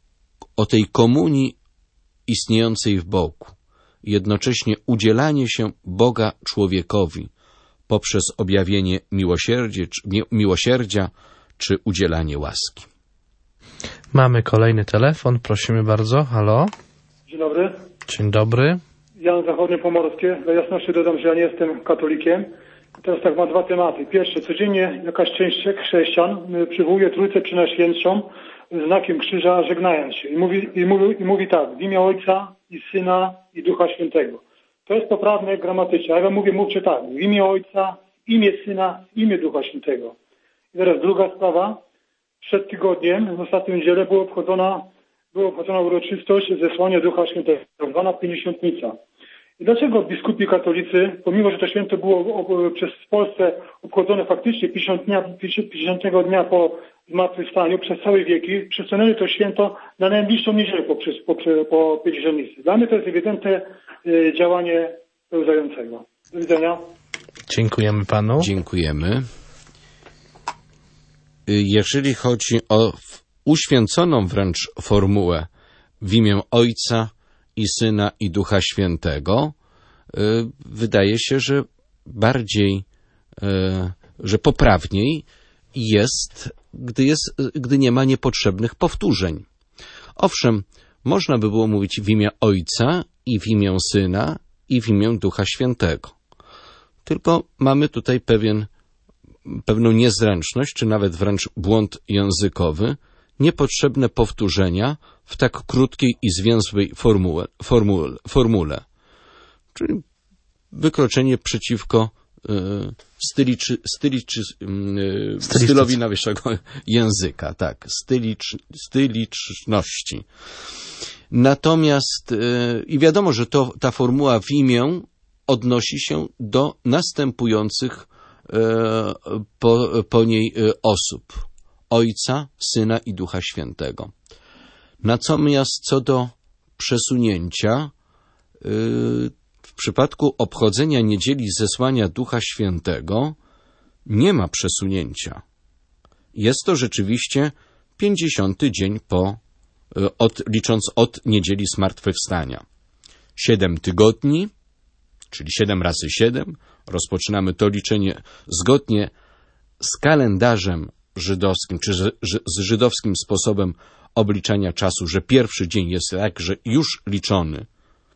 o tej komunii istniejącej w Bogu. Jednocześnie udzielanie się Boga człowiekowi poprzez objawienie miłosierdzia, czy, miłosierdzia czy udzielanie łaski. Mamy kolejny telefon. Prosimy bardzo. Halo? Dzień dobry. Dzień dobry. Jan Zachodniopomorskie. Dla jasności dodam, że ja nie jestem katolikiem. Teraz tak mam dwa tematy. Pierwszy, codziennie jakaś część chrześcijan y, przywołuje Trójcę Przenajświętszą znakiem krzyża, żegnając się. I mówi, i, mówi, I mówi tak, w imię Ojca i Syna i Ducha Świętego. To jest poprawne gramatycznie. A ja mówię, mówcie tak, w imię Ojca, w imię Syna, w imię Ducha Świętego. I teraz druga sprawa. Przed tygodniem, w ostatnią niedzielę, była obchodzona, była obchodzona uroczystość zesłania Ducha Świętego, tak zwana Pięćdziesiątnica. Dlaczego biskupi katolicy, pomimo że to święto było przez Polskę obchodzone faktycznie pięćdziesiątego dnia po zmartwychwstaniu, przez całe wieki, przesunęli to święto na najbliższą niedzielę po, po, po Pięćdziesiątnicy? Dla mnie to jest ewidentne y, działanie pełzającego. Do widzenia. Dziękujemy panu. Dziękujemy. Jeżeli chodzi o uświęconą wręcz formułę w imię Ojca i Syna i Ducha Świętego, wydaje się, że bardziej, że poprawniej jest, gdy, jest, gdy nie ma niepotrzebnych powtórzeń. Owszem, można by było mówić w imię Ojca i w imię Syna i w imię Ducha Świętego. Tylko mamy tutaj pewien, pewną niezręczność, czy nawet wręcz błąd językowy, niepotrzebne powtórzenia w tak krótkiej i zwięzłej formułe, formułe, formule. Czyli wykroczenie przeciwko y, styliczy, styliczy, y, stylowi naszego języka, tak, stylicz, styliczności. Natomiast y, i wiadomo, że to, ta formuła w imię odnosi się do następujących y, po, po niej y, osób. Ojca, Syna i Ducha Świętego. Natomiast co do przesunięcia, w przypadku obchodzenia niedzieli zesłania Ducha Świętego nie ma przesunięcia. Jest to rzeczywiście pięćdziesiąty dzień po, od, licząc od niedzieli zmartwychwstania. Siedem tygodni, czyli siedem razy siedem, rozpoczynamy to liczenie zgodnie z kalendarzem żydowskim, czy z żydowskim sposobem obliczania czasu, że pierwszy dzień jest także już liczony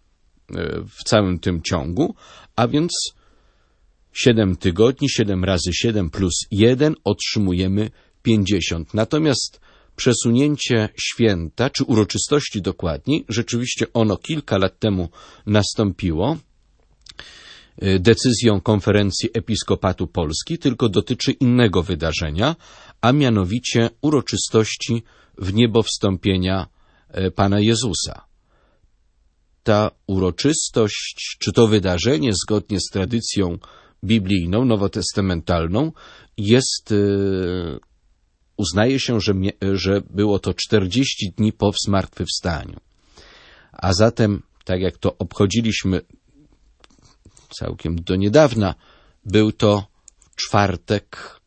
w całym tym ciągu, a więc siedem tygodni, siedem razy siedem plus jeden otrzymujemy pięćdziesiąt. Natomiast przesunięcie święta, czy uroczystości dokładniej, rzeczywiście ono kilka lat temu nastąpiło decyzją Konferencji Episkopatu Polski, tylko dotyczy innego wydarzenia, a mianowicie uroczystości wniebowstąpienia Pana Jezusa. Ta uroczystość, czy to wydarzenie, zgodnie z tradycją biblijną, nowotestamentalną, jest, uznaje się, że, że było to czterdzieści dni po zmartwychwstaniu. A zatem, tak jak to obchodziliśmy całkiem do niedawna, był to czwartek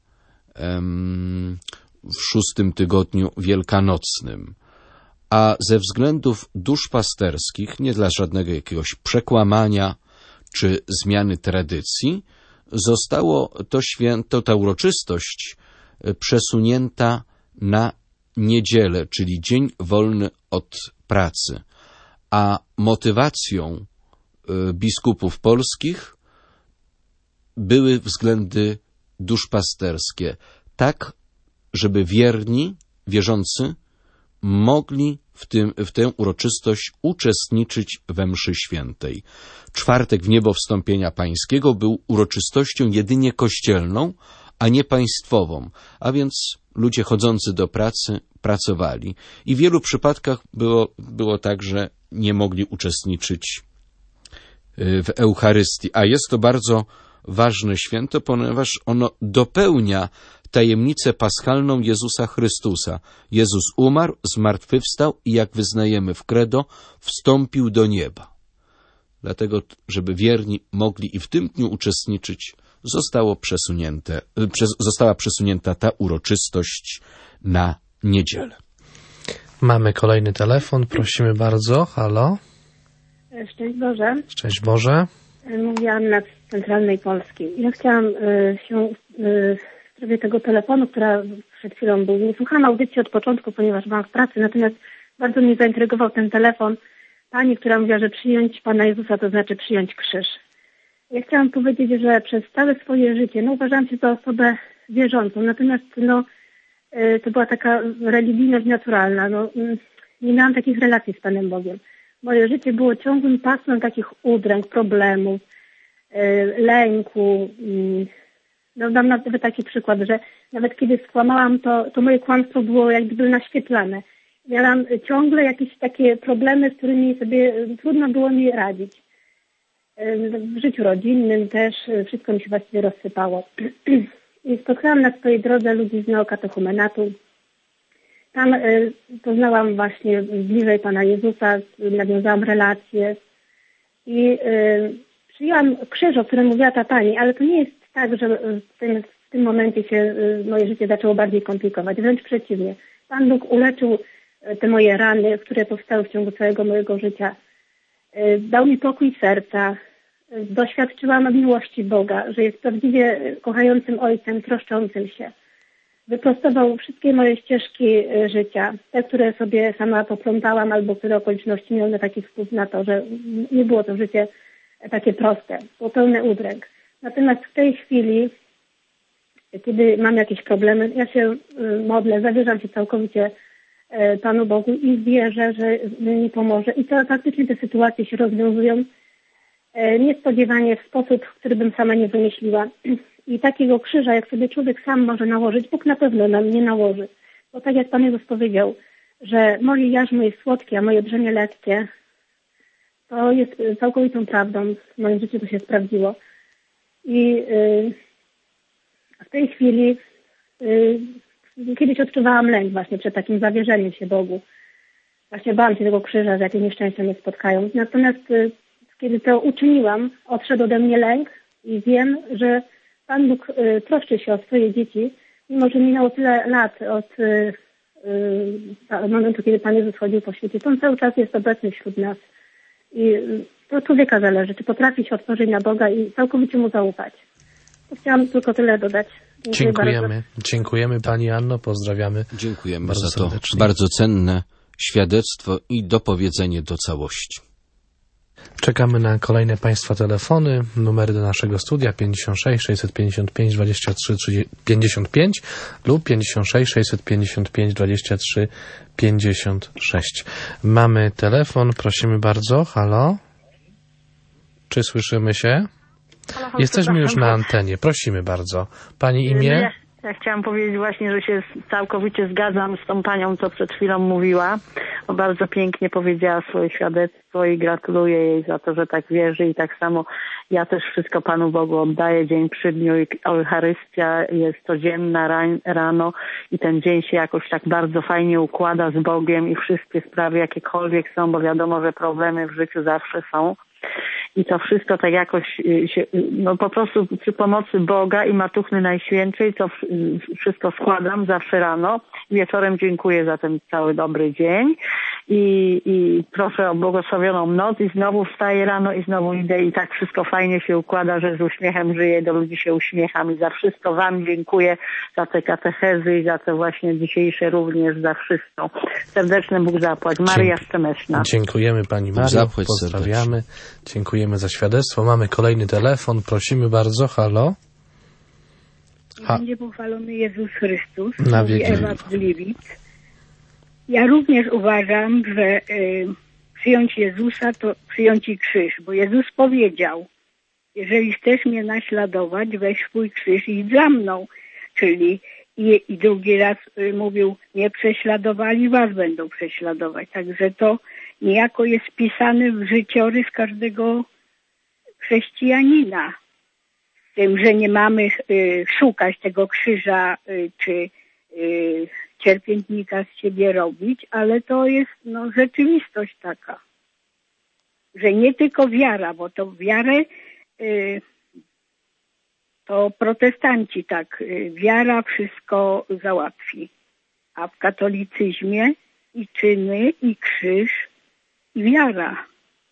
em, w szóstym tygodniu wielkanocnym. A ze względów duszpasterskich, nie dla żadnego jakiegoś przekłamania czy zmiany tradycji, zostało to święto, ta uroczystość przesunięta na niedzielę, czyli dzień wolny od pracy. A motywacją biskupów polskich były względy duszpasterskie, tak, żeby wierni, wierzący mogli w, tym, w tę uroczystość uczestniczyć we mszy świętej. Czwartek wniebowstąpienia pańskiego był uroczystością jedynie kościelną, a nie państwową, a więc ludzie chodzący do pracy pracowali. I w wielu przypadkach było, było tak, że nie mogli uczestniczyć w Eucharystii. A jest to bardzo ważne święto, ponieważ ono dopełnia tajemnicę paschalną Jezusa Chrystusa. Jezus umarł, zmartwychwstał i, jak wyznajemy w credo, wstąpił do nieba. Dlatego, żeby wierni mogli i w tym dniu uczestniczyć, zostało przesunięte, została przesunięta ta uroczystość na niedzielę. Mamy kolejny telefon, prosimy bardzo. Halo? Szczęść Boże. Szczęść Boże. Mówi Anna z Centralnej Polski. Ja chciałam y, się y, w sprawie tego telefonu, która przed chwilą był. Nie słuchałam audycji od początku, ponieważ byłam w pracy, natomiast bardzo mnie zaintrygował ten telefon pani, która mówiła, że przyjąć Pana Jezusa to znaczy przyjąć krzyż. Ja chciałam powiedzieć, że przez całe swoje życie, no uważam się za osobę wierzącą, natomiast no y, to była taka religijność naturalna. No, y, nie miałam takich relacji z Panem Bogiem. Moje życie było ciągłym pasmem takich udręk, problemów, yy, lęku. Yy. No, dam nawet taki przykład, że nawet kiedy skłamałam, to, to moje kłamstwo było jak gdyby naświetlane. Miałam ciągle jakieś takie problemy, z którymi sobie trudno było mi radzić. w życiu rodzinnym też wszystko mi się właściwie rozsypało. I spotkałam na swojej drodze ludzi z neokatechumenatu. Tam poznałam właśnie bliżej Pana Jezusa, nawiązałam relacje i przyjęłam krzyż, o którym mówiła ta Pani, ale to nie jest tak, że w tym, w tym momencie się moje życie zaczęło bardziej komplikować. Wręcz przeciwnie. Pan Bóg uleczył te moje rany, które powstały w ciągu całego mojego życia. Dał mi pokój serca. Doświadczyłam miłości Boga, że jest prawdziwie kochającym Ojcem, troszczącym się. Wyprostował wszystkie moje ścieżki życia, te, które sobie sama poplątałam, albo które okoliczności miały taki wpływ na to, że nie było to życie takie proste, było pełne udręk. Natomiast w tej chwili, kiedy mam jakieś problemy, ja się modlę, zawierzam się całkowicie Panu Bogu i wierzę, że mi pomoże. I to faktycznie te sytuacje się rozwiązują niespodziewanie w sposób, który bym sama nie wymyśliła. I takiego krzyża, jak sobie człowiek sam może nałożyć, Bóg na pewno nam nie nałoży. Bo tak jak Pan Jezus powiedział, że moje jarzmo jest słodkie, a moje brzemię lekkie, to jest całkowitą prawdą. W moim życiu to się sprawdziło. I yy, w tej chwili yy, kiedyś odczuwałam lęk właśnie przed takim zawierzeniem się Bogu. Właśnie bałam się tego krzyża, że jakieś nieszczęścia mnie spotkają. Natomiast yy, kiedy to uczyniłam, odszedł ode mnie lęk i wiem, że Pan Bóg y, troszczy się o swoje dzieci, mimo że minęło tyle lat od y, y, momentu, kiedy Pan Jezus chodził po świecie. To on cały czas jest obecny wśród nas. I y, to od człowieka zależy, czy potrafi się otworzyć na Boga i całkowicie Mu zaufać. To chciałam tylko tyle dodać. Dziękuję Dziękujemy. bardzo. Dziękujemy Pani Anno, pozdrawiamy. Dziękujemy bardzo za to serdecznie. bardzo cenne świadectwo i dopowiedzenie do całości. Czekamy na kolejne Państwa telefony. Numery do naszego studia pięćdziesiąt sześć sześćset pięćdziesiąt pięć dwadzieścia trzy pięćdziesiąt pięć lub pięćdziesiąt sześć sześćset pięćdziesiąt pięć dwadzieścia trzy pięćdziesiąt sześć. Mamy telefon, prosimy bardzo. Halo? Czy słyszymy się? Halo, halo, Jesteśmy już na antenie. Prosimy bardzo. Pani imię? Ja, ja chciałam powiedzieć właśnie, że się całkowicie zgadzam z tą panią, co przed chwilą mówiła. Bo bardzo pięknie powiedziała swoje świadectwo i gratuluję jej za to, że tak wierzy i tak samo ja też wszystko Panu Bogu oddaję dzień przy dniu i Eucharystia jest codzienna rań, rano i ten dzień się jakoś tak bardzo fajnie układa z Bogiem i wszystkie sprawy jakiekolwiek są, bo wiadomo, że problemy w życiu zawsze są. I to wszystko tak jakoś się, no po prostu przy pomocy Boga i Matuchny Najświętszej to wszystko składam zawsze rano. Wieczorem dziękuję za ten cały dobry dzień i, i proszę o błogosławioną noc i znowu wstaję rano i znowu idę i tak wszystko fajnie się układa, że z uśmiechem żyję, do ludzi się uśmiecham i za wszystko Wam dziękuję, za te katechezy i za te właśnie dzisiejsze również, za wszystko. Serdeczny Bóg zapłać. Maria Stemeszna. Dziękujemy Pani Mario, Zapłać pozdrawiamy. Dziękujemy za świadectwo. Mamy kolejny telefon, prosimy bardzo. Halo? Ha. Będzie pochwalony Jezus Chrystus. Na Mówi wieki. Ewa z Gliwic. Ja również uważam, że y, przyjąć Jezusa to przyjąć i krzyż, bo Jezus powiedział, jeżeli chcesz mnie naśladować, weź swój krzyż i idź za mną. Czyli i, i drugi raz y, mówił, nie prześladowali, was będą prześladować. Także to niejako jest wpisane w życiorys każdego chrześcijanina. Z tym, że nie mamy y, szukać tego krzyża, y, czy y, cierpiętnika z siebie robić, ale to jest no, rzeczywistość taka, że nie tylko wiara, bo to wiarę y, to protestanci tak, y, wiara wszystko załatwi, a w katolicyzmie i czyny, i krzyż, i wiara.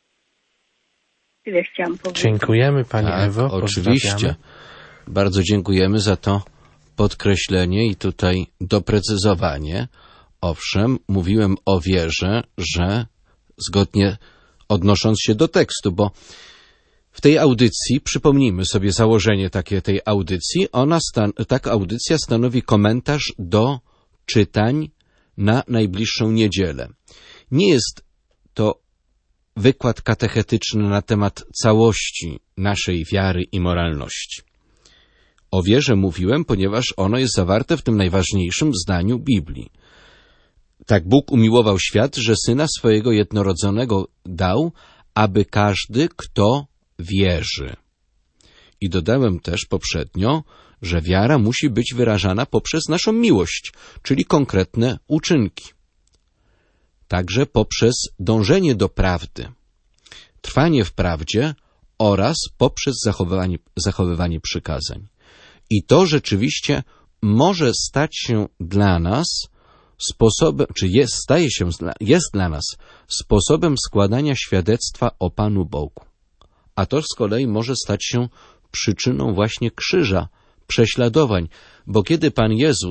Tyle chciałam powiedzieć. Dziękujemy Pani Tak, Ewo. oczywiście. Pozdrawiamy. Bardzo dziękujemy za to podkreślenie i tutaj doprecyzowanie. Owszem, mówiłem o wierze, że zgodnie odnosząc się do tekstu, bo w tej audycji, przypomnijmy sobie założenie takie tej audycji, ona stan- taka audycja stanowi komentarz do czytań na najbliższą niedzielę. Nie jest to wykład katechetyczny na temat całości naszej wiary i moralności. O wierze mówiłem, ponieważ ono jest zawarte w tym najważniejszym zdaniu Biblii. Tak Bóg umiłował świat, że Syna swojego jednorodzonego dał, aby każdy, kto wierzy. I dodałem też poprzednio, że wiara musi być wyrażana poprzez naszą miłość, czyli konkretne uczynki. Także poprzez dążenie do prawdy, trwanie w prawdzie oraz poprzez zachowywanie, zachowywanie przykazań. I to rzeczywiście może stać się dla nas sposobem, czy jest, staje się, jest dla nas sposobem składania świadectwa o Panu Bogu. A to z kolei może stać się przyczyną właśnie krzyża, prześladowań, bo kiedy Pan Jezus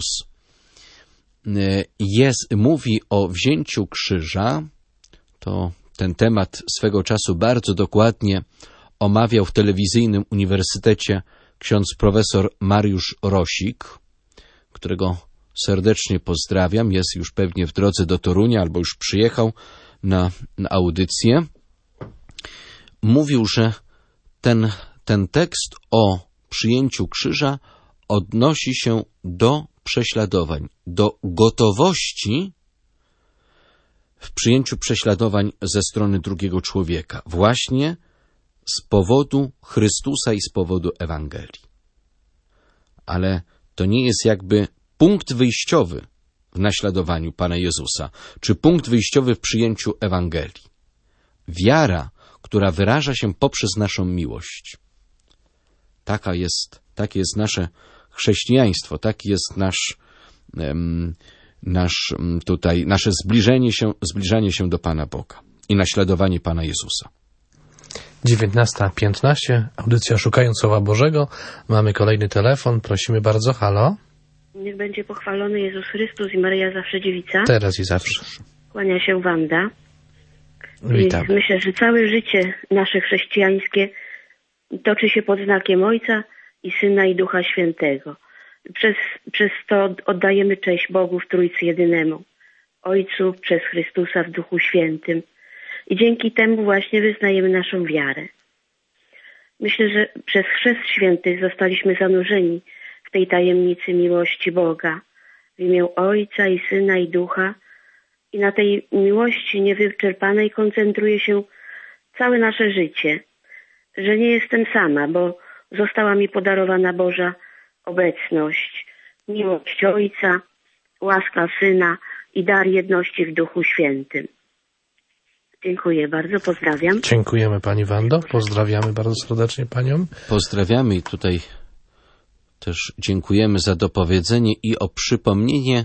jest, mówi o wzięciu krzyża, to ten temat swego czasu bardzo dokładnie omawiał w telewizyjnym uniwersytecie ksiądz profesor Mariusz Rosik, którego serdecznie pozdrawiam, jest już pewnie w drodze do Torunia albo już przyjechał na, na audycję. Mówił, że ten, ten tekst o przyjęciu krzyża odnosi się do prześladowań, do gotowości w przyjęciu prześladowań ze strony drugiego człowieka, właśnie z powodu Chrystusa i z powodu Ewangelii. Ale to nie jest jakby punkt wyjściowy w naśladowaniu Pana Jezusa, czy punkt wyjściowy w przyjęciu Ewangelii. Wiara, która wyraża się poprzez naszą miłość. Taka jest, takie jest nasze chrześcijaństwo, taki jest nasz, um, nasz tutaj, nasze zbliżenie się, zbliżanie się do Pana Boga i naśladowanie Pana Jezusa. dziewiętnasta piętnaście, audycja Szukając Słowa Bożego. Mamy kolejny telefon, prosimy bardzo, halo. Niech będzie pochwalony Jezus Chrystus i Maryja Zawsze Dziewica. Teraz i zawsze. Kłania się Wanda. Witam. I myślę, że całe życie nasze chrześcijańskie toczy się pod znakiem Ojca i Syna i Ducha Świętego. Przez, przez to oddajemy cześć Bogu w Trójcy Jedynemu, Ojcu przez Chrystusa w Duchu Świętym. I dzięki temu właśnie wyznajemy naszą wiarę. Myślę, że przez Chrzest Święty zostaliśmy zanurzeni w tej tajemnicy miłości Boga w imię Ojca i Syna i Ducha. I na tej miłości niewyczerpanej koncentruje się całe nasze życie. Że nie jestem sama, bo została mi podarowana Boża obecność, miłość Ojca, łaska Syna i dar jedności w Duchu Świętym. Dziękuję bardzo, pozdrawiam. Dziękujemy Pani Wando, pozdrawiamy bardzo serdecznie Panią. Pozdrawiamy i tutaj też dziękujemy za dopowiedzenie i o przypomnienie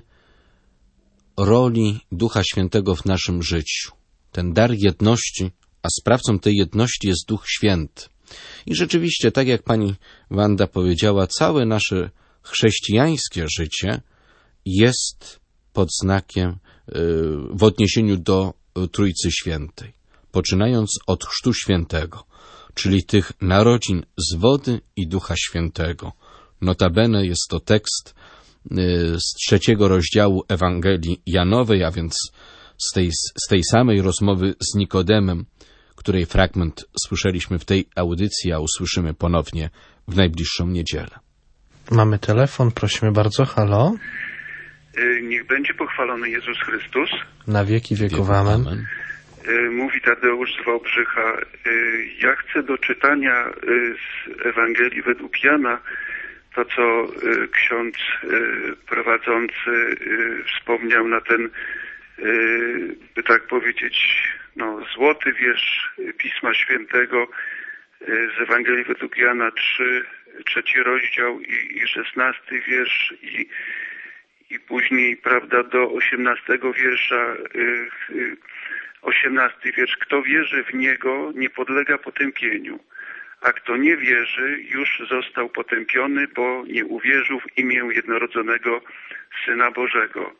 roli Ducha Świętego w naszym życiu. Ten dar jedności, a sprawcą tej jedności jest Duch Święty. I rzeczywiście, tak jak Pani Wanda powiedziała, całe nasze chrześcijańskie życie jest pod znakiem, w odniesieniu do Trójcy Świętej, poczynając od Chrztu Świętego, czyli tych narodzin z wody i Ducha Świętego. Notabene jest to tekst z trzeciego rozdziału Ewangelii Janowej, a więc z tej, z tej samej rozmowy z Nikodemem, której fragment słyszeliśmy w tej audycji, a usłyszymy ponownie w najbliższą niedzielę. Mamy telefon, prosimy bardzo, halo. Niech będzie pochwalony Jezus Chrystus. Na wieki wieków, amen. Mówi Tadeusz z Wałbrzycha. Ja chcę do czytania z Ewangelii według Jana to, co ksiądz prowadzący wspomniał na ten, by tak powiedzieć, no, złoty wiersz Pisma Świętego z Ewangelii według Jana trzy, trzeci rozdział i, i szesnasty wiersz i I później, prawda, do osiemnastego wiersza, osiemnasty wiersz. Kto wierzy w Niego, nie podlega potępieniu, a kto nie wierzy, już został potępiony, bo nie uwierzył w imię jednorodzonego Syna Bożego.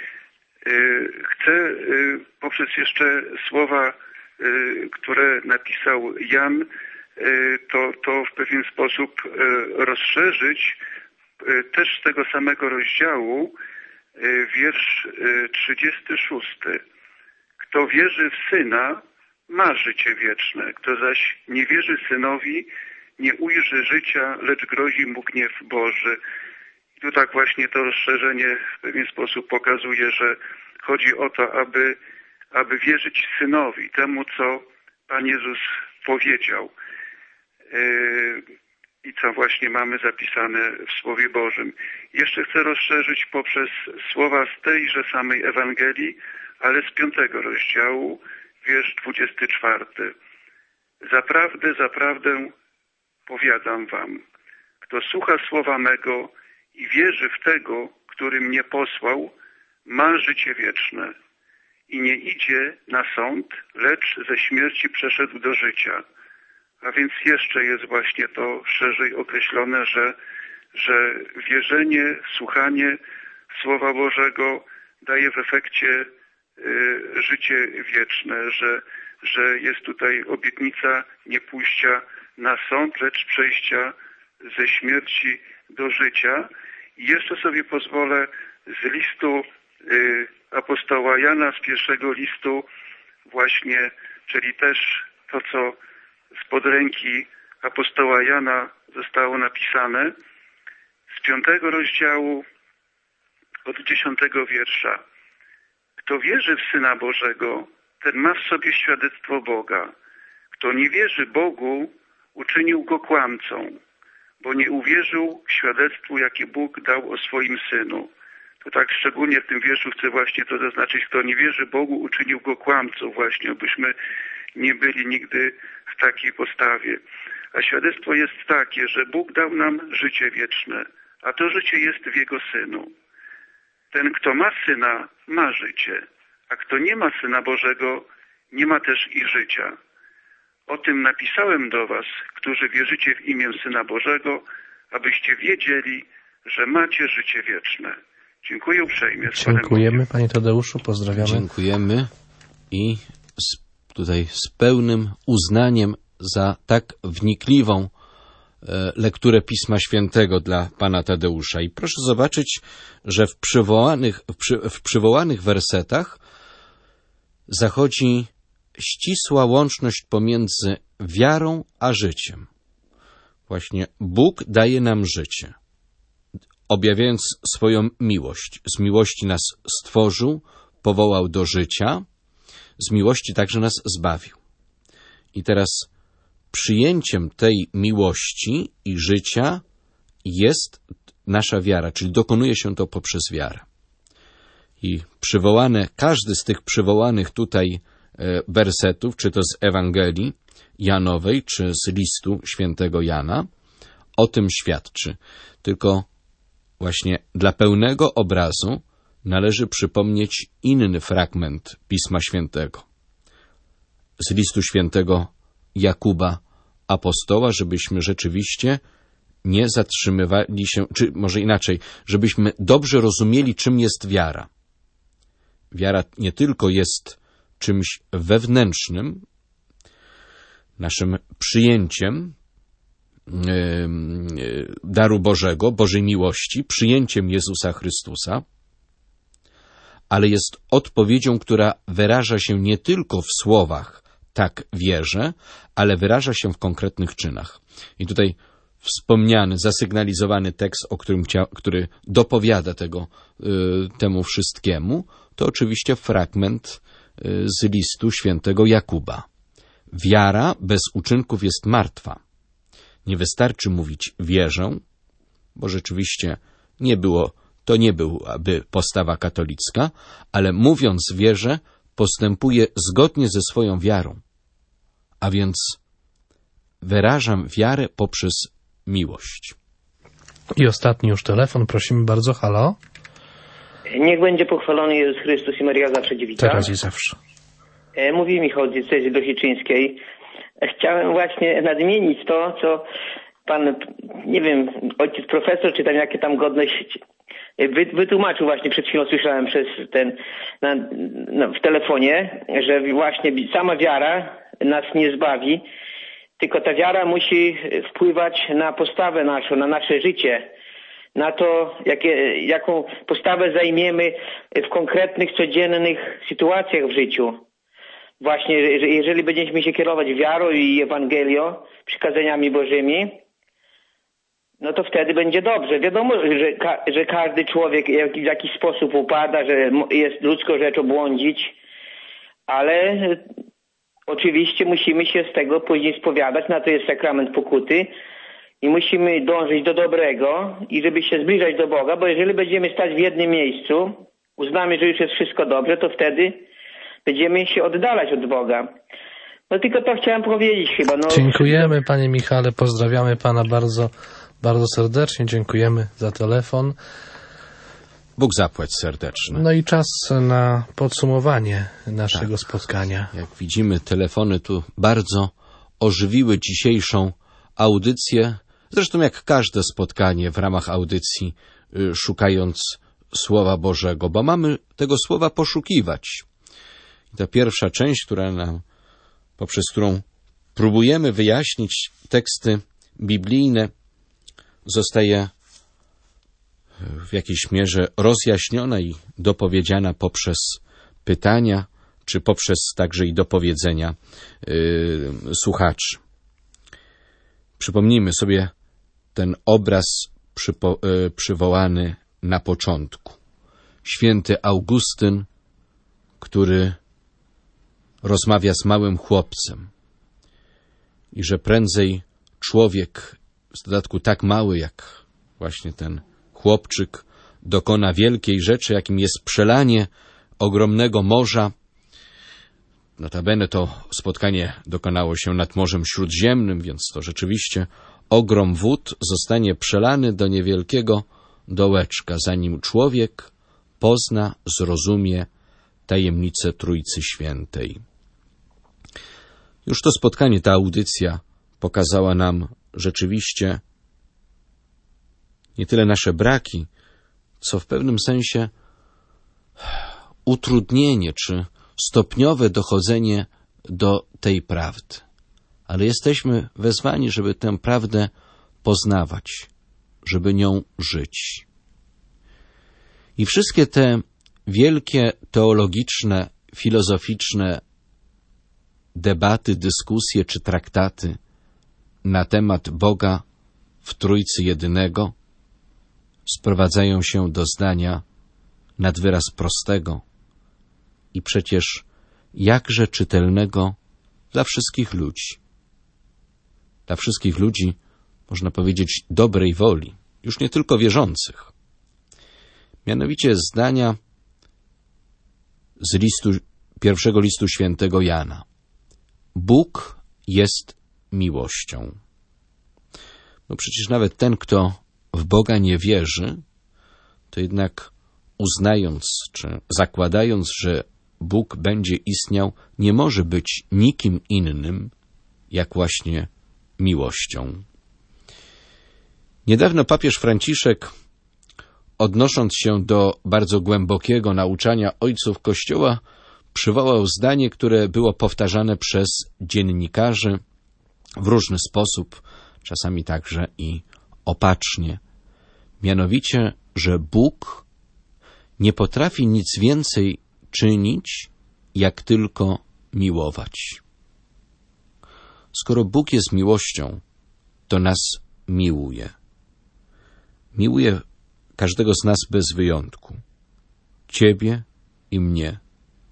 Chcę poprzez jeszcze słowa, które napisał Jan, to, to w pewien sposób rozszerzyć. Też z tego samego rozdziału, wiersz trzydziesty szósty. Kto wierzy w Syna, ma życie wieczne. Kto zaś nie wierzy Synowi, nie ujrzy życia, lecz grozi mu gniew Boży. I tu tak właśnie to rozszerzenie w pewien sposób pokazuje, że chodzi o to, aby, aby wierzyć Synowi, temu, co Pan Jezus powiedział. i co właśnie mamy zapisane w Słowie Bożym. Jeszcze chcę rozszerzyć poprzez słowa z tejże samej Ewangelii, ale z piątego rozdziału, wiersz dwudziesty czwarty. Zaprawdę, zaprawdę powiadam wam, kto słucha słowa mego i wierzy w tego, który mnie posłał, ma życie wieczne i nie idzie na sąd, lecz ze śmierci przeszedł do życia. A więc jeszcze jest właśnie to szerzej określone, że, że wierzenie, słuchanie Słowa Bożego daje w efekcie y, życie wieczne, że, że jest tutaj obietnica nie pójścia na sąd, lecz przejścia ze śmierci do życia. I jeszcze sobie pozwolę z listu y, apostoła Jana, z pierwszego listu właśnie, czyli też to, co spod ręki apostoła Jana zostało napisane, z piątego rozdziału od dziesiątego wiersza. Kto wierzy w Syna Bożego, ten ma w sobie świadectwo Boga. Kto nie wierzy Bogu, uczynił go kłamcą, bo nie uwierzył świadectwu, jakie Bóg dał o swoim Synu. To tak szczególnie w tym wierszu chcę właśnie to zaznaczyć. Kto nie wierzy Bogu, uczynił go kłamcą właśnie, abyśmy nie byli nigdy w takiej postawie. A świadectwo jest takie, że Bóg dał nam życie wieczne, a to życie jest w Jego Synu. Ten, kto ma Syna, ma życie, a kto nie ma Syna Bożego, nie ma też i życia. O tym napisałem do was, którzy wierzycie w imię Syna Bożego, abyście wiedzieli, że macie życie wieczne. Dziękuję uprzejmie. Dziękujemy, panie Tadeuszu, pozdrawiamy. Dziękujemy i z, tutaj z pełnym uznaniem za tak wnikliwą e, lekturę Pisma Świętego dla pana Tadeusza. I proszę zobaczyć, że w przywołanych, w, przy, w przywołanych wersetach zachodzi ścisła łączność pomiędzy wiarą a życiem. Właśnie Bóg daje nam życie, objawiając swoją miłość. Z miłości nas stworzył, powołał do życia, z miłości także nas zbawił. I teraz przyjęciem tej miłości i życia jest nasza wiara, czyli dokonuje się to poprzez wiarę. I przywołane, każdy z tych przywołanych tutaj wersetów, czy to z Ewangelii Janowej, czy z listu świętego Jana, o tym świadczy. Tylko właśnie dla pełnego obrazu należy przypomnieć inny fragment Pisma Świętego. Z listu świętego Jakuba apostoła, żebyśmy rzeczywiście nie zatrzymywali się, czy może inaczej, żebyśmy dobrze rozumieli, czym jest wiara. Wiara nie tylko jest czymś wewnętrznym, naszym przyjęciem yy, daru Bożego, Bożej miłości, przyjęciem Jezusa Chrystusa, ale jest odpowiedzią, która wyraża się nie tylko w słowach, tak wierzę, ale wyraża się w konkretnych czynach. I tutaj wspomniany, zasygnalizowany tekst, o którym chcia, który dopowiada tego, yy, temu wszystkiemu, to oczywiście fragment yy, z listu świętego Jakuba. Wiara bez uczynków jest martwa. Nie wystarczy mówić wierzę, bo rzeczywiście nie było, to nie byłaby postawa katolicka, ale mówiąc wierzę, postępuje zgodnie ze swoją wiarą. A więc wyrażam wiarę poprzez miłość. I ostatni już telefon, prosimy bardzo, halo. Niech będzie pochwalony Jezus Chrystus i Maria zawsze dziewica. Teraz i zawsze. Mówi Michał z diecezji dosieczyńskiej. Chciałem właśnie nadmienić to, co pan, nie wiem, ojciec profesor, czy tam jakie tam godność wytłumaczył właśnie, przed chwilą słyszałem przez ten, na, no, w telefonie, że właśnie sama wiara nas nie zbawi, tylko ta wiara musi wpływać na postawę naszą, na nasze życie, na to, jakie, jaką postawę zajmiemy w konkretnych, codziennych sytuacjach w życiu. Właśnie, jeżeli będziemy się kierować wiarą i Ewangelią, przykazaniami Bożymi, no to wtedy będzie dobrze. Wiadomo, że, ka- że każdy człowiek w jakiś sposób upada, że jest ludzką rzeczą błądzić, ale Oczywiście musimy się z tego później spowiadać, na to jest sakrament pokuty i musimy dążyć do dobrego i żeby się zbliżać do Boga, bo jeżeli będziemy stać w jednym miejscu, uznamy, że już jest wszystko dobrze, to wtedy będziemy się oddalać od Boga. No tylko to chciałem powiedzieć chyba. No. Dziękujemy, panie Michale, pozdrawiamy pana bardzo, bardzo serdecznie, dziękujemy za telefon. Bóg zapłać serdeczne. No i czas na podsumowanie naszego tak. spotkania. Jak widzimy, telefony tu bardzo ożywiły dzisiejszą audycję. Zresztą jak każde spotkanie w ramach audycji, y, szukając Słowa Bożego, bo mamy tego Słowa poszukiwać. I ta pierwsza część, która nam, poprzez którą próbujemy wyjaśnić teksty biblijne, zostaje w jakiejś mierze rozjaśniona i dopowiedziana poprzez pytania, czy poprzez także i dopowiedzenia yy, słuchaczy. Przypomnijmy sobie ten obraz przypo, yy, przywołany na początku. Święty Augustyn, który rozmawia z małym chłopcem i że prędzej człowiek, w dodatku tak mały jak właśnie ten chłopczyk, dokona wielkiej rzeczy, jakim jest przelanie ogromnego morza. Notabene to spotkanie dokonało się nad Morzem Śródziemnym, więc to rzeczywiście ogrom wód zostanie przelany do niewielkiego dołeczka, zanim człowiek pozna, zrozumie tajemnicę Trójcy Świętej. Już to spotkanie, ta audycja pokazała nam rzeczywiście nie tyle nasze braki, co w pewnym sensie utrudnienie czy stopniowe dochodzenie do tej prawdy. Ale jesteśmy wezwani, żeby tę prawdę poznawać, żeby nią żyć. I wszystkie te wielkie teologiczne, filozoficzne debaty, dyskusje czy traktaty na temat Boga w Trójcy Jedynego sprowadzają się do zdania nad wyraz prostego i przecież jakże czytelnego dla wszystkich ludzi. Dla wszystkich ludzi, można powiedzieć, dobrej woli, już nie tylko wierzących. Mianowicie zdania z listu, pierwszego listu świętego Jana. Bóg jest miłością. No przecież nawet ten, kto w Boga nie wierzy, to jednak uznając, czy zakładając, że Bóg będzie istniał, nie może być nikim innym, jak właśnie miłością. Niedawno papież Franciszek, odnosząc się do bardzo głębokiego nauczania ojców Kościoła, przywołał zdanie, które było powtarzane przez dziennikarzy w różny sposób, czasami także i opacznie. Mianowicie, że Bóg nie potrafi nic więcej czynić, jak tylko miłować. Skoro Bóg jest miłością, to nas miłuje. Miłuje każdego z nas bez wyjątku. Ciebie i mnie.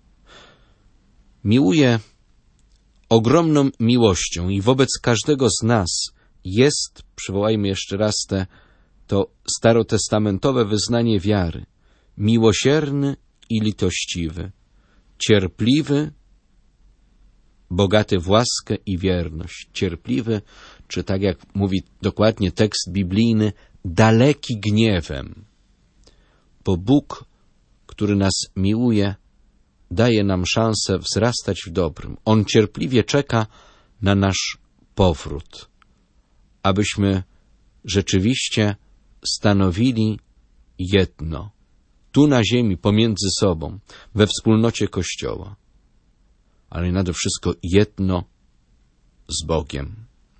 Miłuje ogromną miłością i wobec każdego z nas jest, przywołajmy jeszcze raz te, to starotestamentowe wyznanie wiary, miłosierny i litościwy, cierpliwy, bogaty w łaskę i wierność, cierpliwy, czy tak jak mówi dokładnie tekst biblijny, daleki gniewem, bo Bóg, który nas miłuje, daje nam szansę wzrastać w dobrym. On cierpliwie czeka na nasz powrót, abyśmy rzeczywiście stanowili jedno, tu na ziemi, pomiędzy sobą, we wspólnocie Kościoła, ale nade wszystko jedno z Bogiem.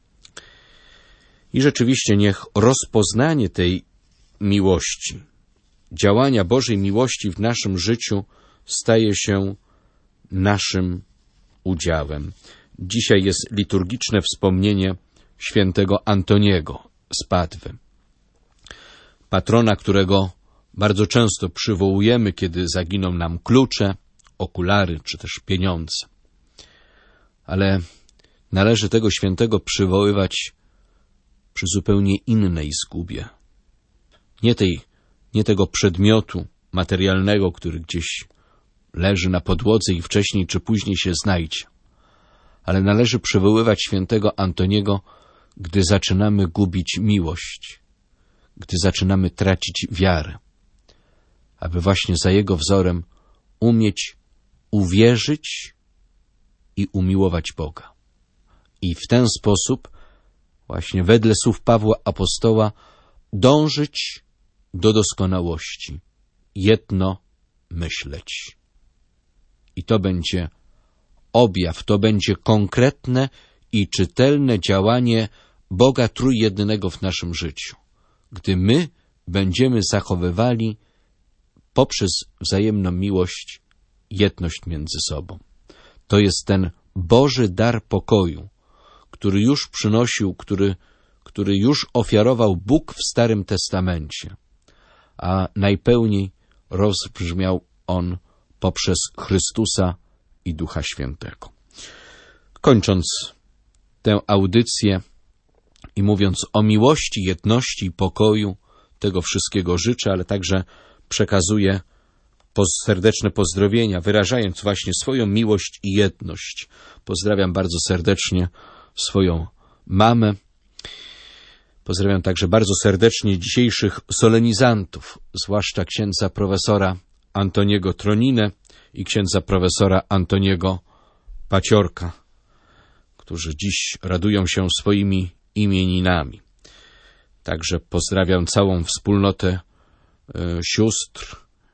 I rzeczywiście niech rozpoznanie tej miłości, działania Bożej miłości w naszym życiu staje się naszym udziałem. Dzisiaj jest liturgiczne wspomnienie świętego Antoniego z Padwy, patrona, którego bardzo często przywołujemy, kiedy zaginą nam klucze, okulary czy też pieniądze. ale należy tego świętego przywoływać przy zupełnie innej zgubie. Nie tej, nie tego przedmiotu materialnego, który gdzieś leży na podłodze i wcześniej czy później się znajdzie. Ale należy przywoływać świętego Antoniego, gdy zaczynamy gubić miłość, gdy zaczynamy tracić wiarę, aby właśnie za jego wzorem umieć uwierzyć i umiłować Boga. I w ten sposób, właśnie wedle słów Pawła Apostoła, dążyć do doskonałości, jedno myśleć. I to będzie objaw, to będzie konkretne i czytelne działanie Boga Trójjednego w naszym życiu, gdy my będziemy zachowywali poprzez wzajemną miłość jedność między sobą. To jest ten Boży dar pokoju, który już przynosił, który, który już ofiarował Bóg w Starym Testamencie, a najpełniej rozbrzmiał on poprzez Chrystusa i Ducha Świętego. Kończąc tę audycję i mówiąc o miłości, jedności i pokoju, tego wszystkiego życzę, ale także przekazuję serdeczne pozdrowienia, wyrażając właśnie swoją miłość i jedność. Pozdrawiam bardzo serdecznie swoją mamę. Pozdrawiam także bardzo serdecznie dzisiejszych solenizantów, zwłaszcza księdza profesora Antoniego Troninę i księdza profesora Antoniego Paciorka, którzy dziś radują się swoimi imieninami. Także pozdrawiam całą wspólnotę y, sióstr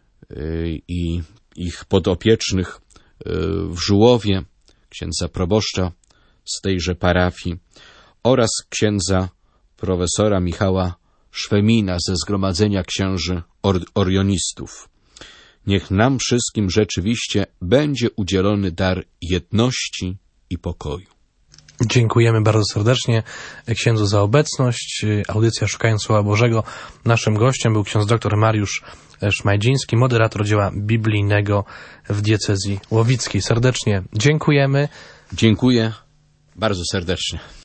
y, i ich podopiecznych y, w Żułowie, księdza proboszcza z tejże parafii oraz księdza profesora Michała Szwemina ze Zgromadzenia Księży Or- Orionistów. Niech nam wszystkim rzeczywiście będzie udzielony dar jedności i pokoju. Dziękujemy bardzo serdecznie księdzu za obecność. Audycja Szukając Słowa Bożego. Naszym gościem był ksiądz dr Mariusz Szmajdziński, moderator dzieła biblijnego w diecezji łowickiej. Serdecznie dziękujemy. Dziękuję bardzo serdecznie.